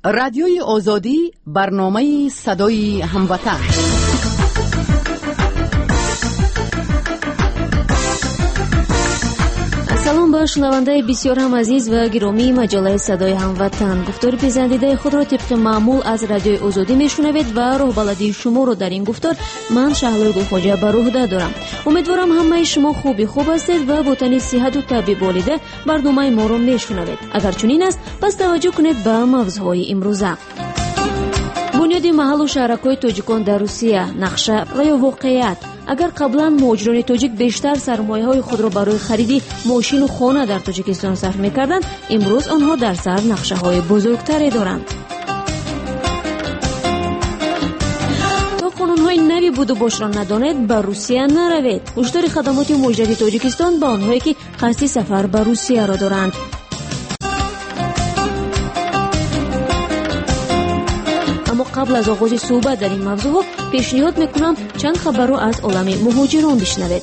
رادیوی آزادی، برنامه صدای هموطن. سلام به شنونده بسیار هم عزیز و گرامی مجله صدای هموطن. گفتار پسندیده خود را طبق معمول از رادیوی آزادی میشنوید و راه بلدی شما رو در این گفتار من شهلا گلخواجه بر عهده دارم. امیدوارم همه شما خوب هستید و با تن صحت و طبیع بالیده برنامه ما رو میشنوید. اگر چنین است پس توجه کنید به موضوعهای امروزه. بنیاد محل و شهرک‌های تاجیکان در روسیه، نقشه و یا واقعیت. اگر قبلا مهاجران تاجیک بیشتر سرمایه‌های خود را برای خرید ماشین و خانه در تاجیکستان صرف می‌کردند، امروز آنها در سر نقشه‌های بزرگتری دارند. تا قانون‌های نوی بود و باش را ندانید به روسیه نروید. هشدار خدمات مهاجرتی تاجیکستان به آنهایی که قصد سفر به روسیه را دارند. اما قبل از آغاز صحبت در این موضوع پیشنهاد میکنم چند خبر رو از عالم مهاجران بشنوید.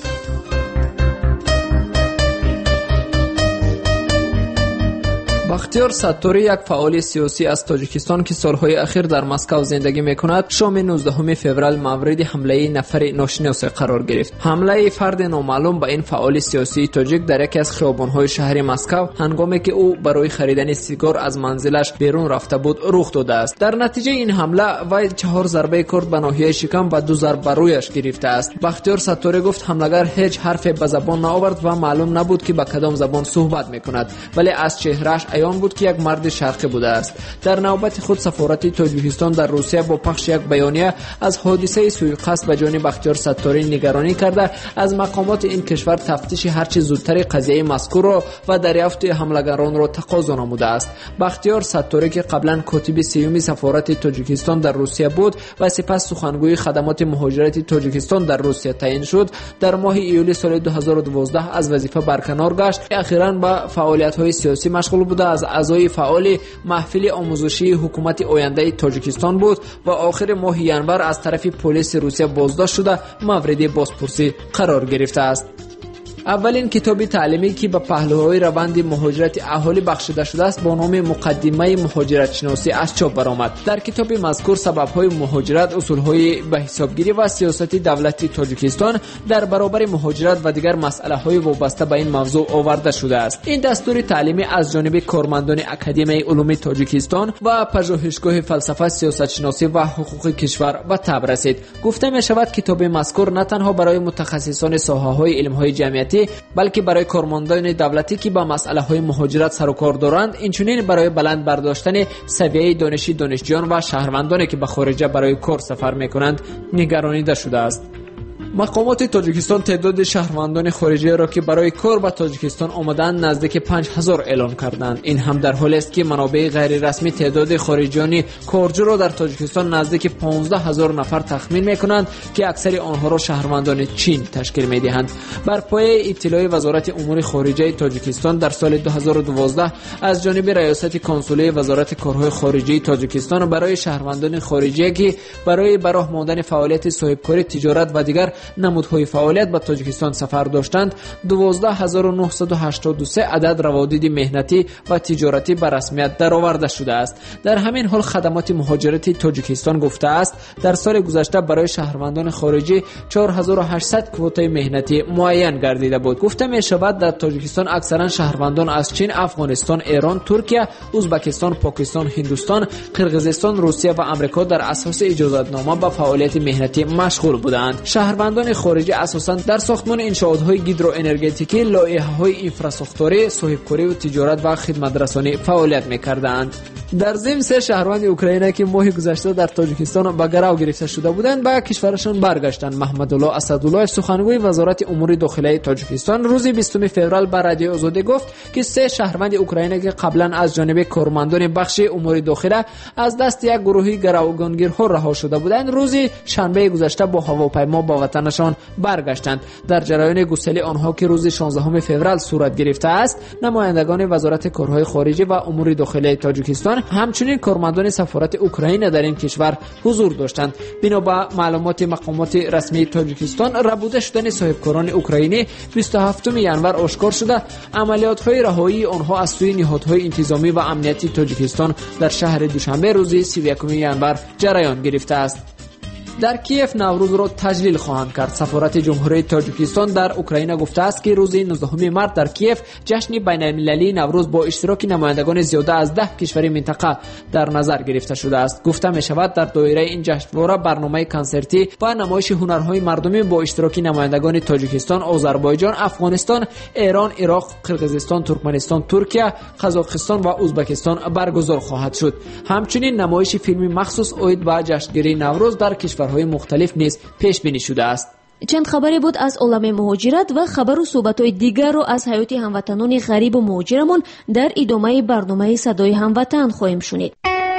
بختیار ستاری، یک فعال سیاسی از تاجیکستان که سالهای اخیر در مسکو زندگی میکند، شام 19 فوریه مورد حمله نفر ناشناس قرار گرفت. حمله فرد نامعلوم به این فعال سیاسی تاجیک در یکی از خیابان‌های شهر مسکو هنگامی که او برای خریدن سیگار از منزلش بیرون رفته بود رخ داده است. در نتیجه این حمله وی 4 ضربه کرد به ناحیه شکم و 2 ضربه بر رویش گرفته است. بختیار ستاری گفت حملگر هیچ حرفی به زبان نآورد و معلوم نبود که به کدام زبان صحبت میکند، ولی از چهرهش عیان بود که یک مرد شرقی بوده است. در نوبت خود سفارت تاجیکستان در روسیه با پخش یک بیانیه از حادثه سوءقصد به جان بختیار ستاری نگرانی کرده از مقامات این کشور تفتیش هرچه زودتر قضیه مذکور را و دریافت حملگران را تقاضا نموده است. بختیار ستاری که قبلا کاتب سیوم سفارت تاجیکستان در روسیه بود و سپس سخنگوی خدمات مهاجرتی تاجیکستان در روسیه تعیین شد، در ماه ایولی سال 2012 از وظیفه برکنار گشت. اخیراً به فعالیت‌های سیاسی مشغول بوده، از اعضای فعال محفل آموزشی حکومت آینده تاجیکستان بود و آخر ماه ژانویه از طرف پلیس روسیه بازداشت شده مورد بازپرسی قرار گرفته است. اولین کتاب تعلیمی که به پهلوهای روند مهاجرت اهالی بخشیده شده است با نام مقدمه مهاجرت شناسی از چاپ برآمد. در کتاب مذکور سبب‌های مهاجرت، اصول‌های به حسابگیری و سیاست دولتی تاجیکستان در برابر مهاجرت و دیگر مسائل‌های وابسته به این موضوع آورده شده است. این دستور تعلیمی از جانب کارمندان اکادمی علوم تاجیکستان و پژوهشگاه فلسفه سیاست شناسی و حقوق کشور به تب رسید. گفته می‌شود کتاب مذکور نه تنها برای متخصصان ساحه‌های علم‌های جمعیتی بلکه برای کارمندان دولتی که با مسائل‌های مهاجرت سر و کار دارند، اینچنین برای بلند برداشتن سویه دانشی دانشجویان و شهروندانی که به خارج برای کار سفر می‌کنند نگرانیده شده است. مقامات تاجیکستان تعداد شهروندان خارجی را که برای کار به تاجیکستان آمدند نزدیک 5000 اعلام کردند. این هم در حالی است که منابع غیر رسمی تعداد خارجیان کارجو را در تاجیکستان نزدیک 15000 نفر تخمین می‌کنند که اکثر آنها را شهروندان چین تشکیل می‌دهند. بر پایه اطلاع وزارت امور خارجه تاجیکستان در سال 2012 از جانب ریاست کنسولی وزارت کارهای خارجه تاجیکستان برای شهروندان خارجی که برای راه ماندن فعالیت صاحبکاری، تجارت و دیگر نمودهای فعالیت به تاجیکستان سفر داشتند 12983 عدد روادید مهنتی و تجارتی به رسمیت درآورده شده است. در همین حال خدمات مهاجرتی تاجیکستان گفته است در سال گذشته برای شهروندان خارجی 4800 کوته مهنتی معین گردیده بود. گفته می شود در تاجیکستان اکثرا شهروندان از چین، افغانستان، ایران، ترکیه، ازبکستان، پاکستان، هندوستان، قرقیزستان، روسیه و آمریکا در اساس اجازه‌نامه به فعالیت مهنتی مشغول بودند. شهروندان خارجی اساساً در ساختمان انشاءات‌های هیدروانرژتیکی، لایحه‌های اینفراساختوری، صاحبکاری و تجارت و خدمت‌رسانی فعالیت می‌کردند. در ضمن 3 شهروند اوکراینی که ماه گذشته در تاجیکستان به گرو گرفته شده بودند به کشورشان برگشتند. محمدالله اسدالله، سخنگوی وزارت امور داخلی تاجیکستان، روز 20 فوریه به رادیو آزادی گفت که 3 شهروند اوکراینی که قبلا از جانب کارمندان بخش امور داخلی از دست یک گروه گروگانگیرها رها شده بودند، روز شنبه گذشته با هواپیما به وطن وطنشان برگشتند. در جریان گسیل آنها که روز 16 فوریه صورت گرفته است، نمایندگان وزارت کارهای خارجه و امور داخلی تاجیکستان همچنین کارمندان سفارت اوکراین در این کشور حضور داشتند. بنا به معلومات مقامات رسمی تاجیکستان، ربوده شدن صاحبکاران اوکراینی 27 ینور آشکار شده. عملیات‌های رهایی آنها از سوی نهادهای انتظامی و امنیتی تاجیکستان در شهر دوشنبه روز 31 ینور جریان گرفته است. در کیف نوروز را تجلیل خواهند کرد. سفارت جمهوری تاجیکستان در اوکراین گفته است که روز 19 مارس در کیف جشن بین‌المللی نوروز با اشتراک نمایندگان زیاده از 10 کشور منطقه در نظر گرفته شده است. گفته می شود در دایره این جشنواره برنامه کنسرتی و نمایش هنرهای مردمی با اشتراک نمایندگان تاجیکستان، آذربایجان، افغانستان، ایران، عراق، قرقیزستان، ترکمنستان، ترکیه، قزاقستان و ازبکستان برگزار خواهد شد. همچنین نمایش فیلمی مخصوص عید به جشنگیری نوروز در کشورهای مختلف نیز پیش بینی شده است. چند خبری بود از عالم مهاجرت و خبر و صحبت‌های دیگر رو از حیات هموطنان غریب و مهاجرمون در ادامه برنامه صدای هموطن خواهیم شنید.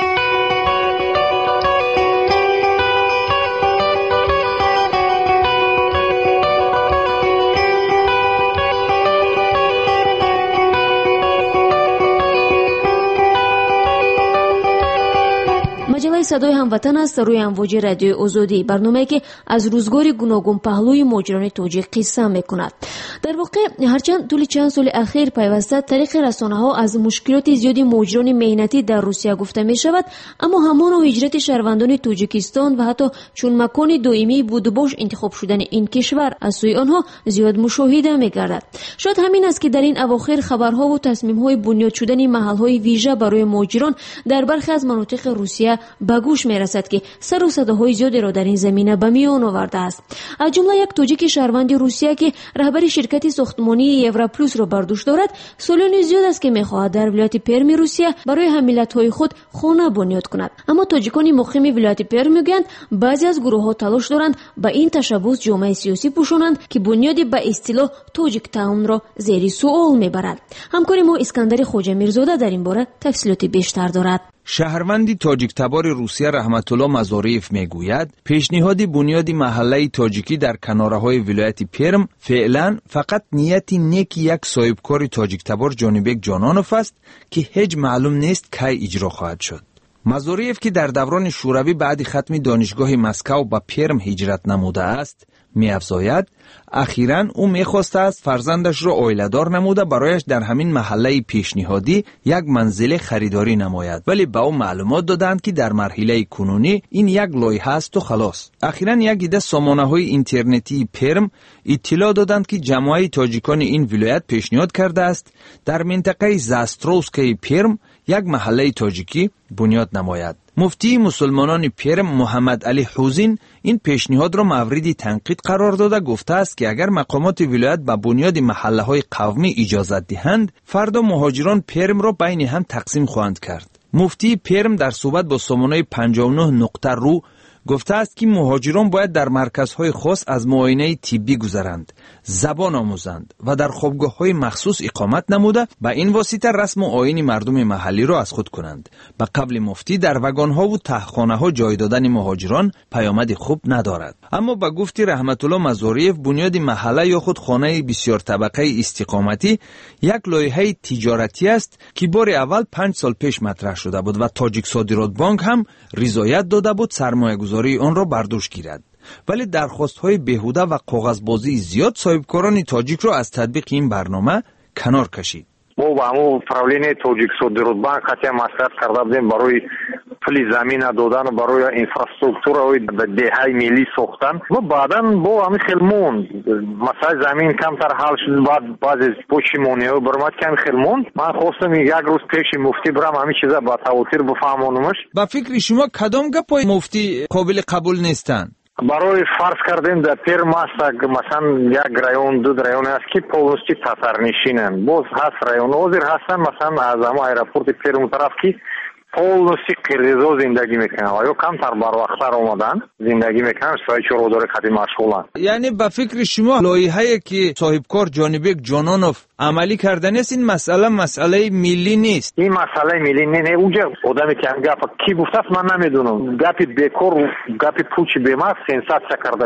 مجله صدای هموطن است روی امواج رادیو آزادی، برنامه‌ای که از روزگار گوناگون پهلوی مهاجران تاجیک قصه می‌کند. در واقع هرچند طول چند سال اخیر پیوسته طریق رسانه‌ها از مشکلات زیادی مهاجران مهنتی در روسیه گفته می‌شود، اما همان هجرت شهروندان تاجیکستان و حتی چون مکان دائمی بود و باش انتخاب شدن این کشور از سوی آنها زیاد مشاهده می‌گردد. شاید همین است که در این اواخر خبرها و تصمیم‌های بنیاد شدن محل‌های ویژه برای مهاجران در برخی از مناطق روسیه به گوش می‌رسد که سر و صداهای زیادی را در این زمینه به میان آورده است. از جمله یک تاجیک شهروند روسیه که رهبر شرکت ساختمانی یوروپلوس را بر دوش دارد، سالیان زیاد است که می‌خواهد در ولایت پرم روسیه برای هم‌ملت‌های خود خانه بنیاد کند. اما تاجیکان مقیم ولایت پرم میگویند بعضی از گروه‌ها تلاش دارند به این تشبث جامعه سیاسی پوشانند که بنیاد به اصطلاح تاجیک تاون را زیر سوال میبرد. همکار ما اسکندر خواجه میرزاده در این باره تفصیلات بیشتر دارد. شهروندی تاجیک تبار روسیه رحمت الله مزاریف میگوید پیشنهاد بنیاد محله تاجیکی در کناره‌های ولایت پرم فعلا فقط نیتی نیک یک صاحبکار تاجیک تبار جانبک جانانوف است که هیچ معلوم نیست کی اجرا خواهد شد. مزاریف که در دوران شوروی بعد ختم دانشگاه مسکو به پرم هجرت نموده است می‌افزاید اخیراً او می‌خواسته است فرزندش را عائله‌دار نموده برایش در همین محله پیشنهادی یک منزل خریداری نماید، ولی به او معلومات دادند که در مرحله کنونی این یک لایحه است و خلاص. اخیراً یک عده سامانه‌های اینترنتی پرم اطلاع دادند که جماعت تاجیکان این ولایت پیشنهاد کرده است در منطقه زاستروسکی پرم یک محله تاجیکی بنیاد نماید. مفتی مسلمانان پرم محمد علی حوزین این پیشنهاد را مورد تنقید قرار داده گفته است که اگر مقامات ولایت به بنیاد محله‌های قومی اجازت دهند، فردا مهاجران پرم را بین هم تقسیم خواهند کرد. مفتی پرم در صحبت با سامانه 59 نقطه رو گفته است که مهاجران باید در مرکزهای خاص از معاینه طبی گذرند، زبان آموزند و در خوابگاه‌های مخصوص اقامت نموده به این واسطه رسم و آیین مردم محلی را از خود کنند. به قبل مفتی در وگان‌ها و تهخانه‌ها جای دادن مهاجران پیامد خوب ندارد. اما به گفت رحمت الله مزاریف بنیاد محله یا خود خانه بسیار طبقه استقامتی یک لایحه تجارتی است که بار اول 5 سال پیش مطرح شده بود و تاجیک صادرات بانک هم رضایت داده بود سرمایه‌گذاری آن را بر دوش گیرد. ولی درخواست‌های بیهوده و کاغذبازی زیاد صاحبکاران تاجیک را از تطبیق این برنامه کنار کشید. ما با همون فراولین تاجیک صادرات بانک خطی مصرف کرده بودیم برای پلی زمین دادن و برای اینفراستراکتور دههای ملی ساختن و بعدا با همین خیلمون مسئله زمین کمتر حل شد. بعد بعضی پشیمانی ها برمد که خیلمون من خواستم یک روز پیش مفتی برم همین چیزا با تواتر بفهمانمش. با فکر شما کدام گپای مفتی قابل قبول نیستن؟ برای فرض کردن در پرم است مثلا یک رایون دو رایون است که پولنستی تسرنشینن باز هست رایون حاضر هستن مثلا از همه ایرپورت پرم طرف که полностью қирғизо зиндагӣ мекунанд ва ё камтар барвақттар омадан зиндагӣ мекунанд соҳаи чородори қади машғуланд. яъне ба фикри шумо лоиҳае ки соҳибкор ҷонибек ҷононов амалӣ карда нест ин масъалаи миллӣ нест? ин масъалаи миллӣ не уҷа одаме ки ҳам гапа ки гуфтааст ман намедонам. гапи бекор гапи пучи бемағз сенсатсия кардаистам.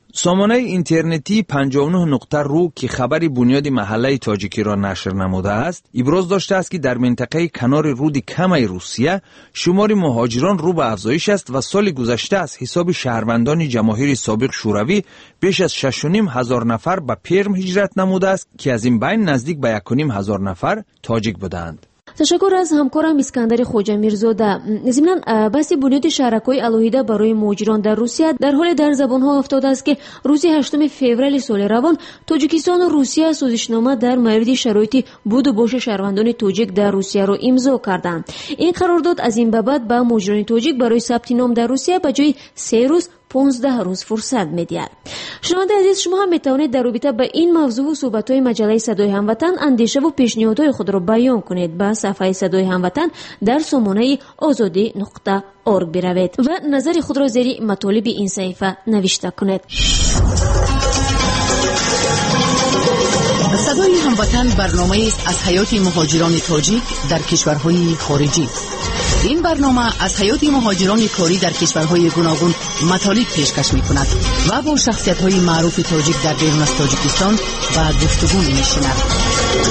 سامانه اینترنتی 59 نقطه رو که خبر بنیاد محله تاجیکی را نشر نموده است، ابراز داشته است که در منطقه کنار رود کم روسیه شمار مهاجران رو به افزایش است و سال گذشته از حساب شهروندان جماهیر سابق شوروی بیش از 6,500 نفر به پرم هجرت نموده است که از این بین نزدیک به 1,500 نفر تاجیک بودند. تشکر از همکارم اسکندر خوجامیرزاده. ضمناً بحث بنیاد شهرک‌های الهیده برای مهاجران در روسیه در حال در زبان‌ها افتاده است که روز 8 فوریه سال روان تاجیکستان و روسیه سازشنامه در مورد شرایط بود و باش شهروندان تاجیک در روسیه را امضا کردند. این قرارداد از این بابت به مهاجران تاجیک برای ثبت نام در روسیه به جای 3 روز 15 روز فرصت می‌دهد. شنونده عزیز، شما هم می‌توانید در رابطه با این موضوع و صحبت‌های مجله صدای هموطن اندیشه و پیشنهادهای خود را بیان کنید. به صفحه صدای هموطن در سامانه azadi.org بروید و نظر خود را زیر مطالب این صفحه نوشته کنید. صدای هموطن برنامه‌ای است از حیات مهاجران تاجیک در کشورهای خارجی. این برنامه از حیات مهاجران کاری در کشورهای گوناگون مطالب پیشکش می‌کند و با شخصیت‌های معروف تاجیک در بیرون از تاجیکستان و گفتگو می‌نشیند.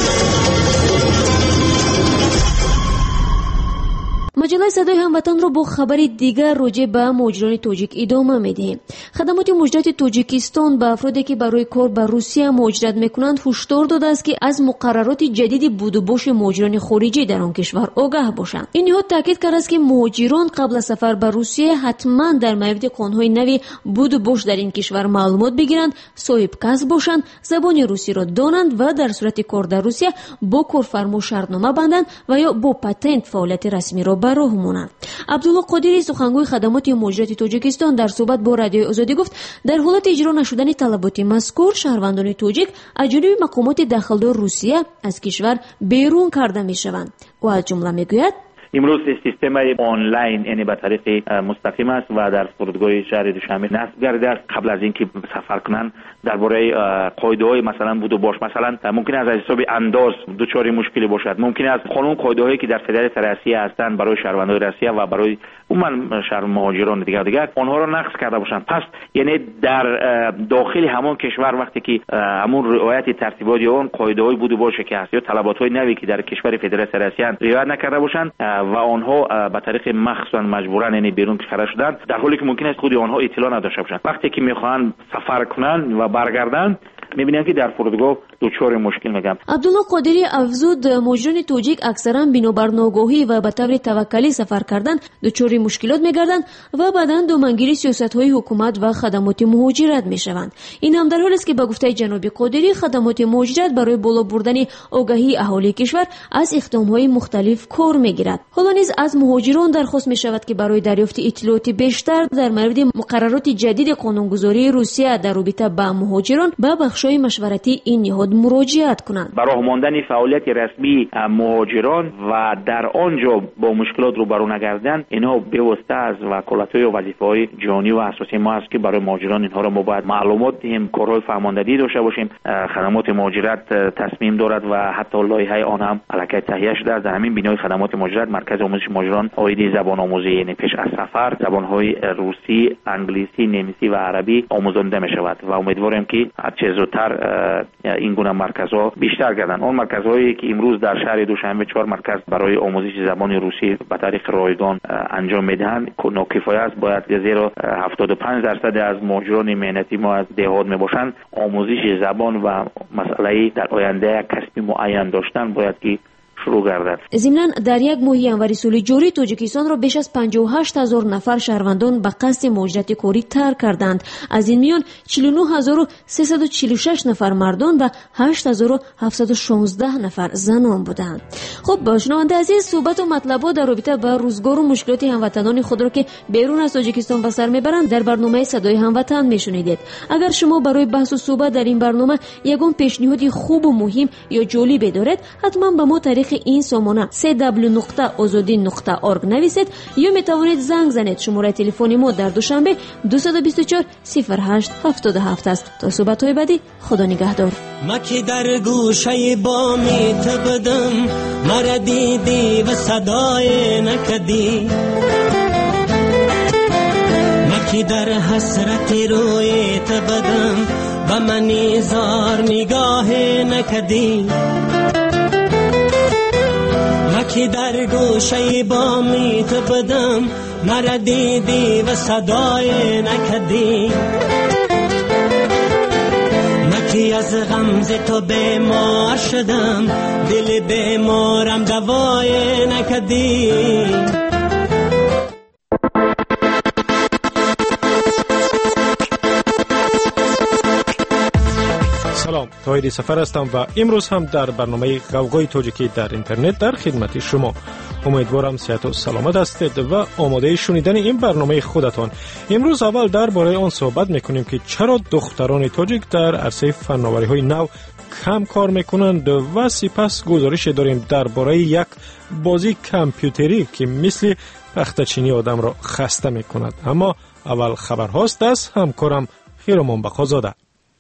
مجله صدای هموطن را با خبر دیگر راجع به مهاجران تاجیک ادامه می‌دهیم. خدمات مهاجرت تاجیکستان به افرادی که برای کار به روسیه مهاجرت می‌کنند هشدار داده است که از مقررات جدید بود و باش مهاجران خارجی در آن کشور آگاه باشند. این نهاد تاکید کرده است که مهاجران قبل از سفر به روسیه حتما در مورد قانون‌های نوی بود و باش در این کشور معلومات بگیرند، صاحب کسب باشند، زبان روسی را دانند و در صورت کار در روسیه با کارفرما شرطنامه بندند و یا با پتانت فعالیت رسمی را راه مونند. عبدالله قادری سخنگوی خدمات مهاجرت تاجیکستان در صحبت با رادیوی آزادی گفت در حالت اجرا نشدن طلبات مذکور شهروندان تاجیک از جانب مقامات داخلدار روسیه از کشور بیرون کرده میشوند. و از جمله میگوید امروز سیستم آنلاین یعنی به طریق مستقیم است و در فرودگاه شهر دوشنبه نصب گردیده است. قبل از اینکه سفر کنند درباره قاعده‌های مثلا بود و باش، مثلا ممکن است از حساب انداز دچار مشکلی باشد، ممکن است قانون قاعده‌هایی که در فدراسیون روسیه هستند برای شهروندان روسیه و برای عموما شهر مهاجران دیگر آنها را نقض کرده باشند. پس یعنی در داخل همان کشور وقتی که همون رعایت ترتیبات یا اون قاعده‌های بود و باش که هست یا طلبات‌های نوی که در کشور فدراسیون روسیه رعایت نکرده باشند و آنها به طریق مخصوصا مجبورن یعنی بیرون کشور شدن، در حالی که ممکن است خود آنها اطلاع نداشته باشند. وقتی که میخوان سفر کنن و برگردن میبینن که در فرودگاه دچار مشکل میگم. عبدالله قادری افزود مهاجران تاجیک اکثرا بنابر ناگاهی و به طور توکلی سفر کردن دچار مشکلات میگردند و بعداً دامنگیری سیاست‌های حکومت و خدمات مهاجرت میشوند. این هم در حالی است که به گفته جناب قادری خدمات مهاجرت برای بالا بردن آگاهی اهالی کشور از اقدام‌های مختلف کار میگیرد. حالا نیز از مهاجران درخواست میشود که برای دریافت اطلاعات بیشتر در مورد مقررات جدید قانونگذاری روسیه در رابطه با مهاجران به بخش‌های مشورتی این نهاد مراجعت کنند. برای ماندن فعالیت رسمی مهاجران و در آنجا با مشکلات روبرو نگردن، اینها به واسطه از وکالت‌های و وظیفه‌های جانی و اساسی ما است که برای مهاجران اینها را ما باید معلومات دهیم، کارهای فرماندهی داشته باشیم. خدمات مهاجرت تصمیم دارد و حتی لایحه آن هم الکی تهیه شده است. در همین بنای خدمات مهاجرت مرکز آموزش مهاجران آیدی زبان آموزی یعنی پیش از سفر زبان‌های روسی، انگلیسی، نمیسی و عربی آموزانده می شود و امیدواریم که هر چه زودتر این گونه مرکزها بیشتر گردن. اون مرکزهایی که امروز در شهر دوشنبه 4 مرکز برای آموزش زبان روسی به طریق رایگان انجام میدهند ناکفایه است. باید زیرا 75% از مهاجران مهنتی ما از دهات میباشند. آموزش زبان و مسئله در آینده کسبی معین داشتن باید که شروع گردد. ضمناً در یک ماه ینوری سال جاری تاجیکستان را بیش از 58,000 نفر شهروندان به قصد مهاجرت کاری ترک کردند. از این میان 49,346 نفر مردان و 8,716 نفر زنان بودند. خب شنونده عزیز، صحبت و مطلبات در رابطه با روزگار و مشکلات هموطنان خود را که بیرون از تاجیکستان به سر میبرند در برنامه صدای هموطن میشنیدید. اگر شما برای بحث و صحبت در این برنامه یگان پیشنهادی خوب و مهم یا جالب دارید، حتما به ما طریق این سامانه www.azadi.org نویسید یا می توانید زنگ زنید. شماره تلفن ما در دوشنبه 224 08 77 است. تا صحبت های بعدی، خدا نگهدار. ما که در گوشه بامی تبدم مرا دیدی و صدای نکدی، ما که در حسرت روی تبدم و من زار نگاه نکدی، ما که در گوشه بامی تبدم مرا دیدی و صدای نکدی، ما که از غمز تو بیمار شدم دل بیمارم دوای نکدی. سلام، طاهر سفر هستم و امروز هم در برنامه غوغای تاجیکی در اینترنت در خدمت شما. امیدوارم صحت و سلامت هستید و آماده شنیدن این برنامه خودتان. امروز اول درباره آن صحبت میکنیم که چرا دختران تاجیک در عرصه فناوری‌های نو کم کار میکنند و سپس گزارش داریم درباره یک بازی کامپیوتری که مثل تختچینی آدم را خسته میکند. اما اول خبر هاست از همکارم خیرمان بخازاده.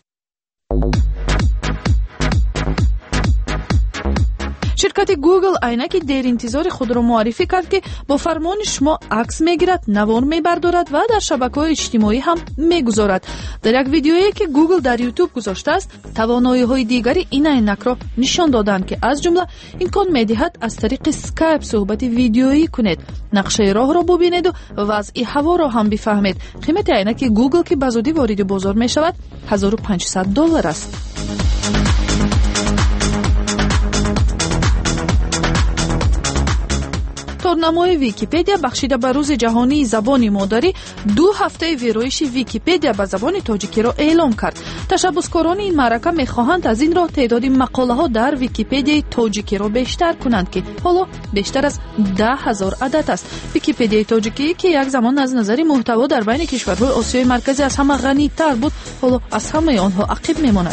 شرکت گوگل عینکی دیر انتظار خود را معرفی کرد که با فرمان شما عکس میگیرد، نوار میبردارد و در شبکه‌های اجتماعی هم میگذارد. در یک ویدیویی که گوگل در یوتیوب گذاشته است، توانایی‌های دیگری این عینک را نشان دادند که از جمله امکان می‌دهد از طریق اسکایپ صحبت ویدیویی کنید، نقشه راه را ببینید و وضع هوا را هم بفهمید. قیمت عینک گوگل که به زودی وارد بازار می‌شود $1500 است. تورنمای ویکیپدیا بخشیده به روز جهانی زبان مادری 2 هفته ویرایش ویکیپدیا به زبان تاجیکی را اعلام کرد. تشبسکاران این معرکه میخواهند از این راه تعداد مقاله ها در ویکیپدیای تاجیکی را بیشتر کنند که حالا بیشتر از 10,000 عدد است. ویکیپدیای تاجیکی که یک زمان از نظر محتوا در بین کشورهای آسیای مرکزی از همه غنی‌تر بود، حالا از همه آنها عقب میماند.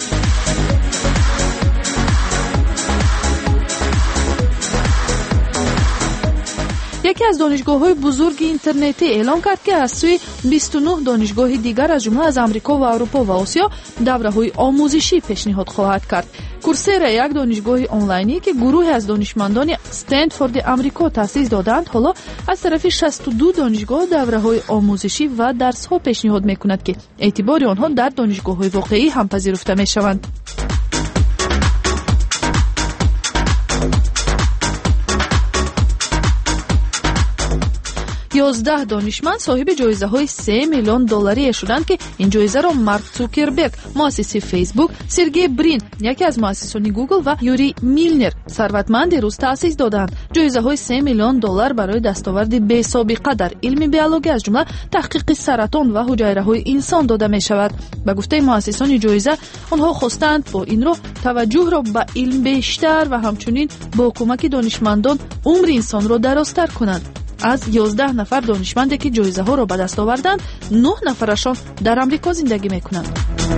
یکی از دانشگاه‌های بزرگ اینترنتی اعلام کرد که از سوی 29 دانشگاه دیگر از جمله از آمریکا و اروپا و آسیا دوره‌های آموزشی پیشنهاد خواهد کرد. کورسرا، یک دانشگاه آنلاینی که گروهی از دانشمندان استنفورد آمریکا تأسیس دادند، حالا از طرف 62 دانشگاه دوره‌های آموزشی و درس‌ها پیشنهاد می‌کند که اعتبار آنها در دانشگاه‌های واقعی هم پذیرفته می‌شوند. 11 دانشمند صاحب جایزه‌های $3 میلیون شدند که این جایزه را مارک زوکربرگ، مؤسس فیسبوک، سرگئی برین، یکی از مؤسسان گوگل و یوری میلنر، ثروتمند روز تأسیس دادند. جایزه‌های $3 میلیون برای دستاورد بی‌سابقه در علم بیولوژی از جمله تحقیق سرطان و حجایره‌های انسان داده می‌شود. به گفته مؤسسان جایزه، آنها خواستند با این را توجه را به علم بیشتر و همچنین با کمک دانشمندان عمر انسان را درازتر کنند. از 11 نفر دانشمندی که جایزه ها را به دست آوردند، 9 نفرشان در آمریکا زندگی میکنند.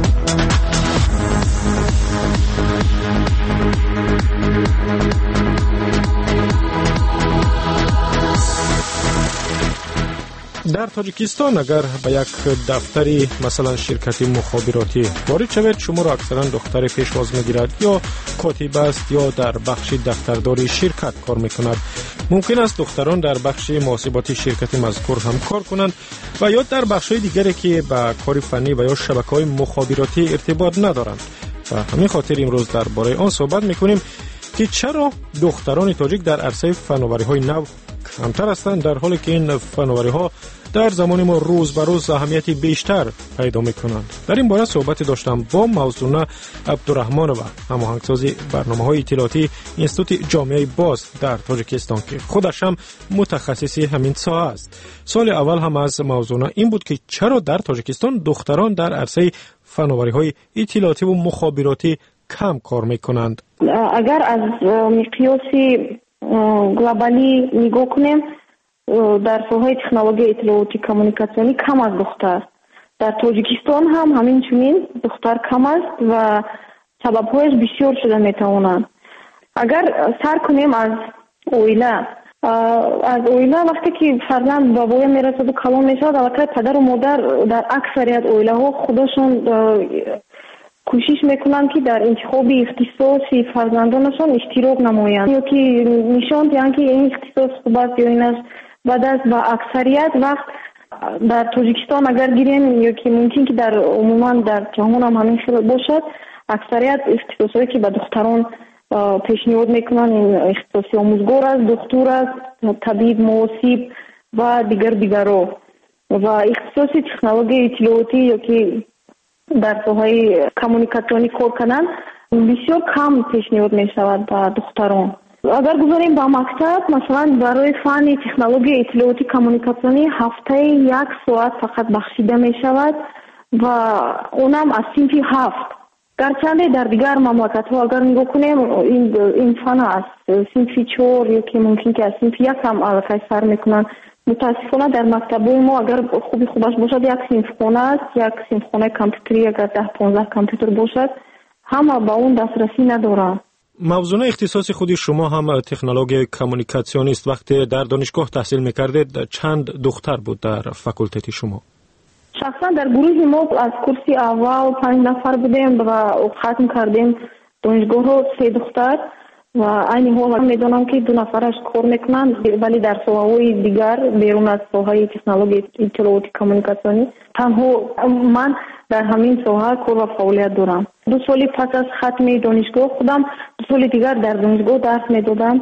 در تاجیکستان اگر به یک دفتری مثلا شرکت مخابراتی وارد شوید، شما را اکثرا دختر پیشواز میگیرد یا کاتب است یا در بخش دفترداری شرکت کار میکند. ممکن است دختران در بخش محاسباتی شرکت مذکور هم کار کنند و یا در بخش‌های دیگری که به کار فنی و یا شبکه‌های مخابراتی ارتباط ندارند. و همین خاطر امروز درباره آن صحبت میکنیم که چرا دختران تاجیک در عرصه فناوری‌های نو کمتر هستند، در حالی که این فناوری‌ها در زمان ما روز به روز اهمیت بیشتر پیدا می‌کنند. در این باره صحبت داشتم با موزونه عبدالرحمن و هماهنگساز برنامه‌های اطلاعاتی انستیتوت جامعه باز در تاجیکستان که خودش هم متخصصی همین ساحه است. سال اول هم از موزونه این بود که چرا در تاجیکستان دختران در عرصه فناوری‌های اطلاعاتی و مخابراتی کم کار می‌کنند. اگر از مقیاسی گلوبالی نگاه کنیم، در ساحه تکنولوژی اطلاعاتی کمونیکاسیونی کم از دختر. در تاجیکستان هم همین چنین دختر کم است و سبب‌هایش بسیار شده میتوانند. اگر سر کنیم از اویله وقتی که فرزند به وای میرسد و کلان میشود، البته پدر و مادر در اکثریت اویله ها خودشون کوشش میکنند که در انتخاب اختصاصی فرزندانشان اشتراک نمایند یا که نشان دهند که این اختصاص خوب است یا این است. بعد از با اکثریت وقت در تاجیکستان اگر گیریم یا که ممکن که در عموما در جهان هم همین خیلی باشد، اکثریت اختصاصی که به دختران پیشنهاد میکنن این اختصاصی آموزگار است، دکتر است، طبیب، محاسب و دیگرها و اختصاصی تکنولوژی اطلاعاتی یا که در ساحه کمونیکاسیونی کار کردن بسیار کم پیشنهاد می شود به دختران. اگر گذاریم با مکتب مثلا برای فن تکنولوژی اطلاعاتی کمونیکاسیونی هفته 1 ساعت فقط بخشیده می شود و اونم از صنف 7. گرچه در دیگر مملکت ها اگر نگاه کنیم این فن از صنف 4 یا که ممکن که از صنف 1 هم الکی سر میکنن. متاسفانه در مکتب‌های ما اگر خوبش باشد یک صنف خانه است، یک صنف خانه کامپیوتری اگر 10-15 کامپیوتر باشد همه با اون دسترسی ندارن. موضوع اختصاص خودی شما هم تکنولوژی کمونیکاسیونی است. وقتی در دانشگاه تحصیل میکردید چند دختر بود در فاکولته شما؟ شخصا در گروه ما از کورسی اول 5 نفر بودیم و ختم کردیم دانشگاه رو 3 دختر و این حال میدونم که 2 نفرش کار میکنن ولی در ساحه‌های دیگر بیرون از ساحه تکنولوژی اطلاعاتی کمونیکاسیونی تنها من در همین ساحه کار و فعالیت دارم. 2 سال پس از ختم دانشگاه خودم 2 سال دیگر در دانشگاه درس میدادم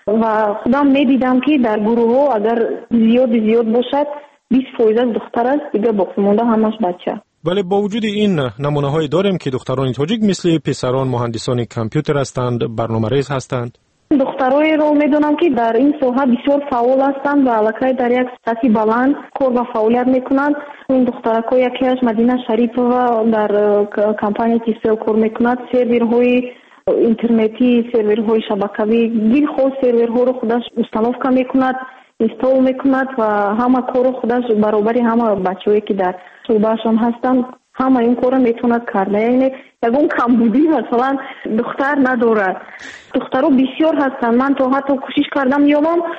و خودم میدیدم که در گروه ها اگر زیاد باشد 20% از دختر است، دیگه باقی مونده همش بچه. ولی با وجود این نمونه هایی داریم که دختران تاجیک مثل پسران مهندسان کامپیوتر هستند، برنامه‌ریز هستند. دخترای رو میدونم که در این ساحه بسیار فعال هستند و الکی در یک سطح بلند کار و فعالیت میکنند. این دخترکا یکیش مدینه شریفова در کمپانی تیسل کار میکند، سرورهای اینترنتی، سرورهای شبکه‌ای، گیر خود سرورها رو خودش استانوفکا میکند، اینستال میکند و همه کارو خودش برابری همه بچه‌ای که در شعبه‌اش هستند همه این کارو میتوند کرده. یعنی یگون کمبودی مثلا دختر ندارد. دخترها بسیار هستند. من تو حتی کوشش کردم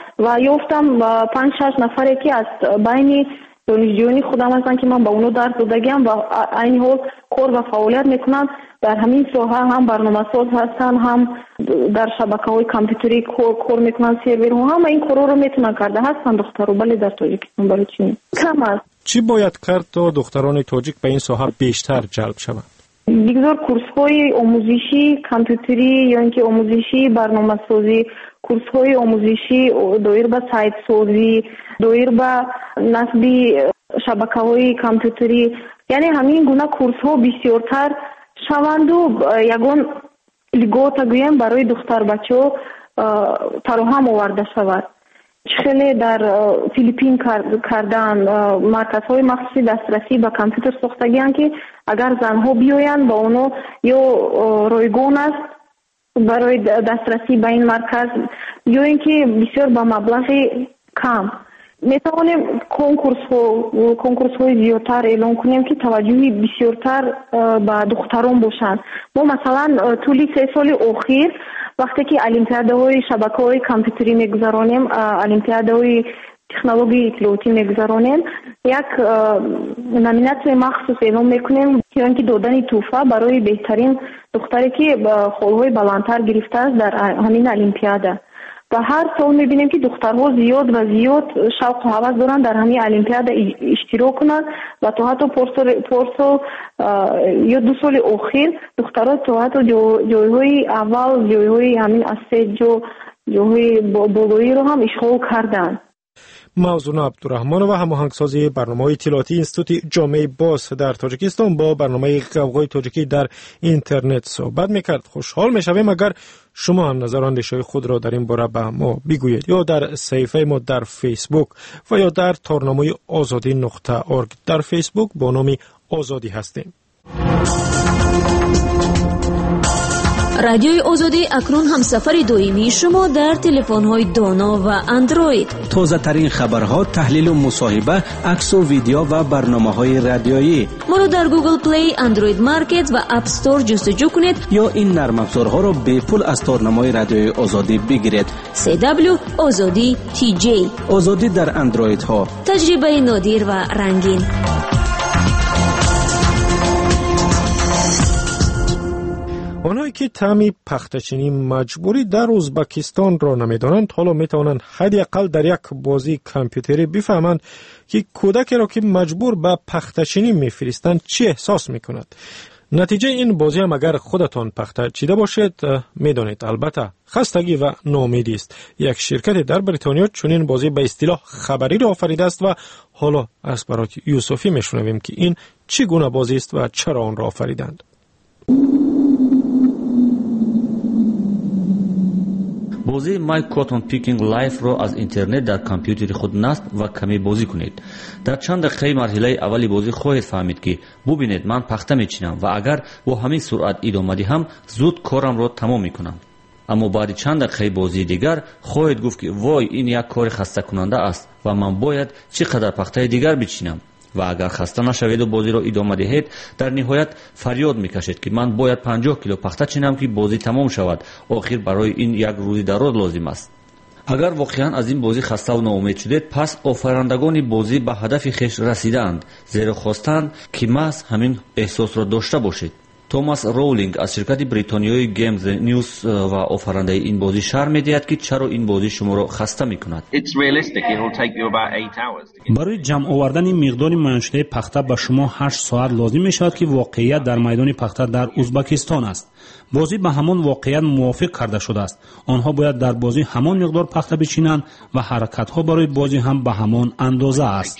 و یافتم 5-6 نفری که از بین دانشجویان خودم هستن که من با اونو درس دادم و این حال کار و فعالیت میکنن در همین ساحه، هم برنامه‌ساز هستن، هم در شبکه‌های کامپیوتری کار میکنن، سرورها، هم این کارا رو میتونن کرده هستن دخترها. ولی در تاجیکستان برای چی کم است. چی باید کرد تا دختران تاجیک به این ساحه بیشتر جلب شوند؟ بگذار کورس‌های آموزشی کامپیوتری یا اینکه آموزشی برنامه‌سازی، کورس‌های آموزشی دایر به سایت سازی، دایر به نصب شبکه‌های کامپیوتری، یعنی همین گونه کورس‌ها بسیارتر شوند و یگان لیگوتا گویم برای دختر بچه‌ها فراهم آورده شود. خیلی در فیلیپین کردن مرکزهای مخصوصی دسترسی به کامپیوتر ساختگی‌اند که اگر زنها بیایند با اونو یا رایگان است برای دسترسی به این مرکز یا اینکه بسیار با مبلغ کم میتوانیم کنکورس های زیادتر اعلام کنیم که توجهی بسیارتر به دختران باشند. ما مثلا طولی 3 سال اخیر وقتی که المپیادهای شبکه‌های کامپیوتری میگذرانیم، المپیادهای تکنولوژی اطلاعاتی میگذرانیم، یک نامیناسیون مخصوص اعلام میکنیم که اینکه دادن تحفه برای بهترین دختری که خالهای بلندتر گرفته است در همین المپیاده. و هر سال میبینیم که دخترها زیاد شوق و هوس دارن در همین المپیاد اشتراک کنند و تا حتی پارسال یا 2 سال اخیر دخترها تا حتی جایهای اول، جایهای همین از جایهای بالایی رو هم اشغال کردن. موضوع عبدالرحمن و هماهنگسازی برنامه اطلاعاتی اینستیتوت جامعه باز در تاجیکستان با برنامه غوغای تاجیکی در اینترنت صحبت میکرد. خوشحال میشویم اگر شما هم نظر اندیشه خود را در این باره به ما بگویید، یا در صفحه ما در فیسبوک و یا در تارنامه azadi.org. در فیسبوک با نام آزادی هستیم. رادیوی آزادی اکنون هم سفر دائمی شما در تلفن‌های دانا و اندروید. تازه ترین خبرها، تحلیل و مصاحبه، عکس و ویدیو و برنامه‌های رادیویی. ما رو در گوگل پلی، اندروید مارکت و اپ استور جستجو کنید یا این نرم افزارها رو به پول از تارنمای رادیوی آزادی بگیرید. CW آزادی TJ. آزادی در اندروید ها. تجربه نادر و رنگین. آنهایی که طعم پخته‌چینی مجبوری در ازبکستان را نمی‌دانند حالا می‌توانند حداقل در یک بازی کامپیوتری بفهمند که کودکی را که مجبور به پخته‌چینی می‌فرستند چی احساس می‌کند. نتیجه این بازی هم اگر خودتان پخته چیده باشید میدانید البته خستگی و ناامیدی است. یک شرکت در بریتانیا چنین بازی به اصطلاح خبری را آفریده است و حالا از برات یوسفی میشنویم که این چگونه بازی است و چرا آن را آفریدند. بازی مای کاتون پیکینگ لایف را از اینترنت در کامپیوتر خود نصب و کمی بازی کنید. در چند دقیقه مرحله اولی بازی خواهید فهمید که ببینید من پخته میچینم و اگر با همین سرعت ادامه دهم زود کارم را تمام میکنم. اما بعد چند دقیقه بازی دیگر خواهید گفت که وای این یک کار خسته کننده است و من باید چقدر پخته دیگر بچینم. و اگر خسته نشوید و بازی را ادامه دهید در نهایت فریاد میکشید که من باید 50 کیلو پخته چینم که بازی تمام شود. آخر برای این یک روز دراز لازم است. اگر واقعا از این بازی خسته و ناامید شدید پس آفرندگان بازی به هدف خویش رسیدند، زیرا خواستند که محض همین احساس را داشته باشید. توماس رولینگ از شرکت بریتانیایی گیمز نیوز و آفرینده این بازی شرح می‌دهد که چرا این بازی شما را خسته می‌کند. برای جمع آوردن مقدار معین‌شده پخته به شما 8 ساعت لازم می‌شود که واقعیت در میدان پخته در ازبکستان است. بازی به همان واقعیت موافق کرده شده است. آنها باید در بازی همان مقدار پخته بچینند و حرکت‌ها برای بازی هم به همان اندازه است.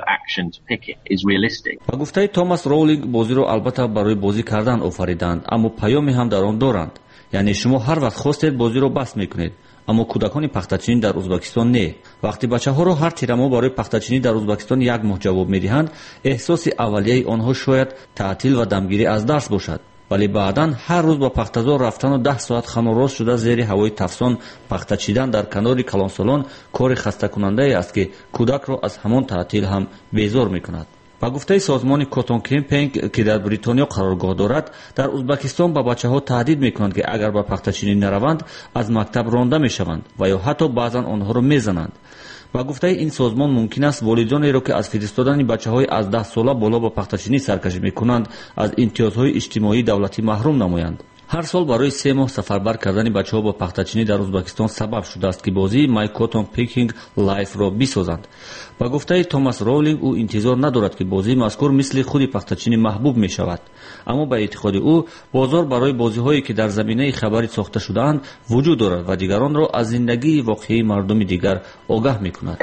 با گفته توماس رولینگ بازی را البته برای بازی کردن آفریدند، اما پیامی هم در آن دارند. یعنی شما هر وقت خواستید بازی را بس میکنید، اما کودکان پخته‌چینی در ازبکستان نه. وقتی بچه‌ها را هر تیرما برای پخته‌چینی در ازبکستان یک ماه جواب میدهند، احساس اولیه آنها شاید تعطیل و دمگیری از درس باشد. ولی بعداً هر روز با پخته‌زار رفتن و 10 ساعت خم و راست شده زیر هوای تفسان پخته چیدن در کنار کلانسالون کار خسته کننده است که کودک را از همان تعطیل هم بیزار میکند. با گفته سازمان کاتون کمپینگ که در بریتانیا قرارگاه دارد، در ازبکستان با بچه‌ها تهدید میکنند که اگر با پخته‌چینی نروند از مکتب رانده میشوند و یا حتی بعضا آنها را میزنند. با گفته این سازمان ممکن است والدانی را که از فرستادن بچه‌های از 10 ساله بالا با پخته‌چینی سرکشی میکنند از امتیازهای اجتماعی دولتی محروم نمایند. هر سال برای 3 ماه سفربر کردن بچه‌ها با پخته‌چینی در ازبکستان سبب شده است که بازی مای کاتون پیکینگ لایف را بسازند. با گفته توماس رولینگ او انتظار ندارد که بازی مذکور مثل خود پخته‌چینی محبوب می شود، اما به اعتقاد او بازار برای بازی‌هایی که در زمینه خبری ساخته شده‌اند وجود دارد و دیگران را از زندگی واقعی مردم دیگر آگاه می‌کند.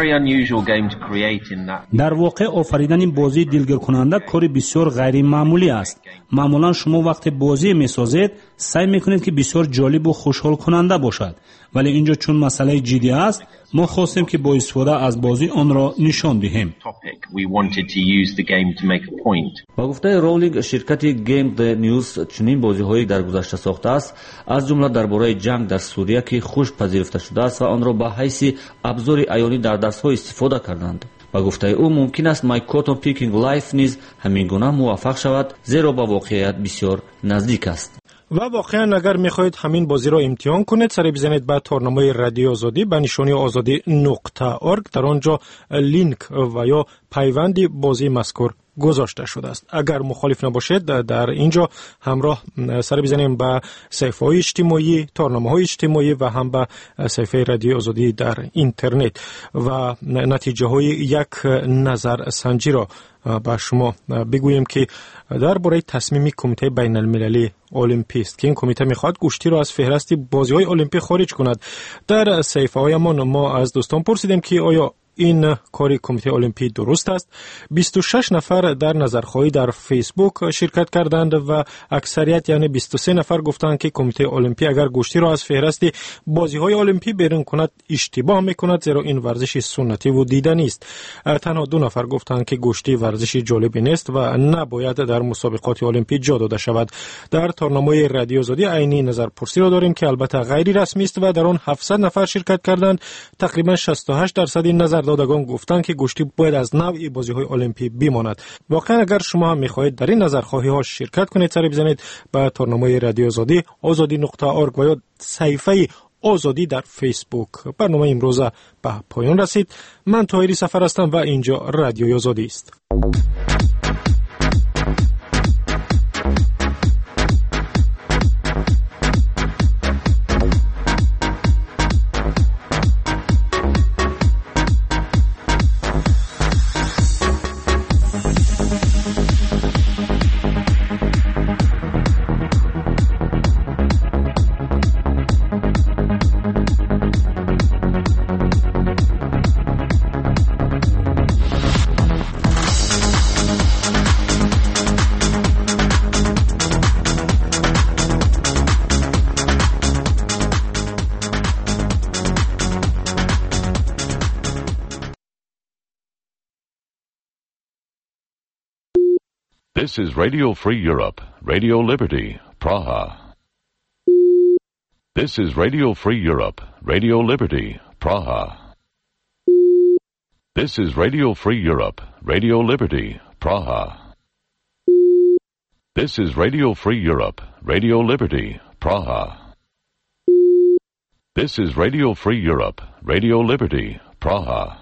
در واقع آفریدن بازی دلگیر کننده کاری بسیار غیر معمولی است. معمولا شما وقتی بازی می‌سازید سعی می‌کنید که بسیار جالب و خوشحال کننده باشد، ولی اینجا چون مسئله جدی است ما خواستیم که با استفاده از بازی آن را نشان دهیم. با گفته رولینگ شرکت گیم نیوز چنین بازی‌هایی در گذشته ساخته است، از جمله درباره جنگ در سوریه که خوش پذیرفته شده است و آن را به حیث ابزار عیانی در درس‌ها استفاده کردند. با گفته او ممکن است مای کاتون پیکینگ لایف نیز همین گونه موفق شود، زیرا با واقعیت بسیار نزدیک است. و واقعا اگر میخواهید همین بازی را امتحان کنید سری بزنید به تورنمای رادیو آزادی به نشانی azadi.org. در آنجا لینک و یا پیوند بازی مذکور گذاشته شده است. اگر مخالف نباشید در اینجا همراه سر بزنیم به صفحه‌های اجتماعی، تورنمه‌های اجتماعی و هم به صفحه رادیو آزادی در اینترنت و نتیجه‌های یک نظر سنجی را با شما بگوییم که درباره تصمیم کمیته بین المللی المپی است که این کمیته میخواد گوشتی را از فهرست بازی‌های المپی خارج کند. در صفحه‌هایمان ما از دوستان پرسیدیم که آیا این کاری کمیته المپی درست است. 26 نفر در نظرخواهی در فیسبوک شرکت کردند و اکثریت یعنی 23 نفر گفتند که کمیته المپی اگر گوشتی را از فهرست بازی‌های المپی بیرون کند اشتباه میکند، زیرا این ورزش سنتی و دیدنی است. تنها 2 نفر گفتند که گوشتی ورزش جالبی نیست و نباید در مسابقات المپی جا داده شود. در تورنمای رادیو آزادی عینی نظرپرسی را داریم که البته غیر رسمی است و در آن 700 نفر شرکت کردند. تقریبا 68% نظر دادگان گفتند که گوشتی باید از نوع بازی‌های المپی بماند. واقعا اگر شما هم می‌خواهید در این نظرخواهی‌ها شرکت کنید سری بزنید به تورنمای رادیو آزادی azadi.org و یا صفحه آزادی در فیسبوک. برنامه امروز به پایان رسید. من طاهری سفر هستم و اینجا رادیو آزادی است. This is Radio Free Europe, Radio Liberty, Praha. This is Radio Free Europe, Radio Liberty, Praha. This is Radio Free Europe, Radio Liberty, Praha. This is Radio Free Europe, Radio Liberty, Praha. This is Radio Free Europe, Radio Liberty, Praha.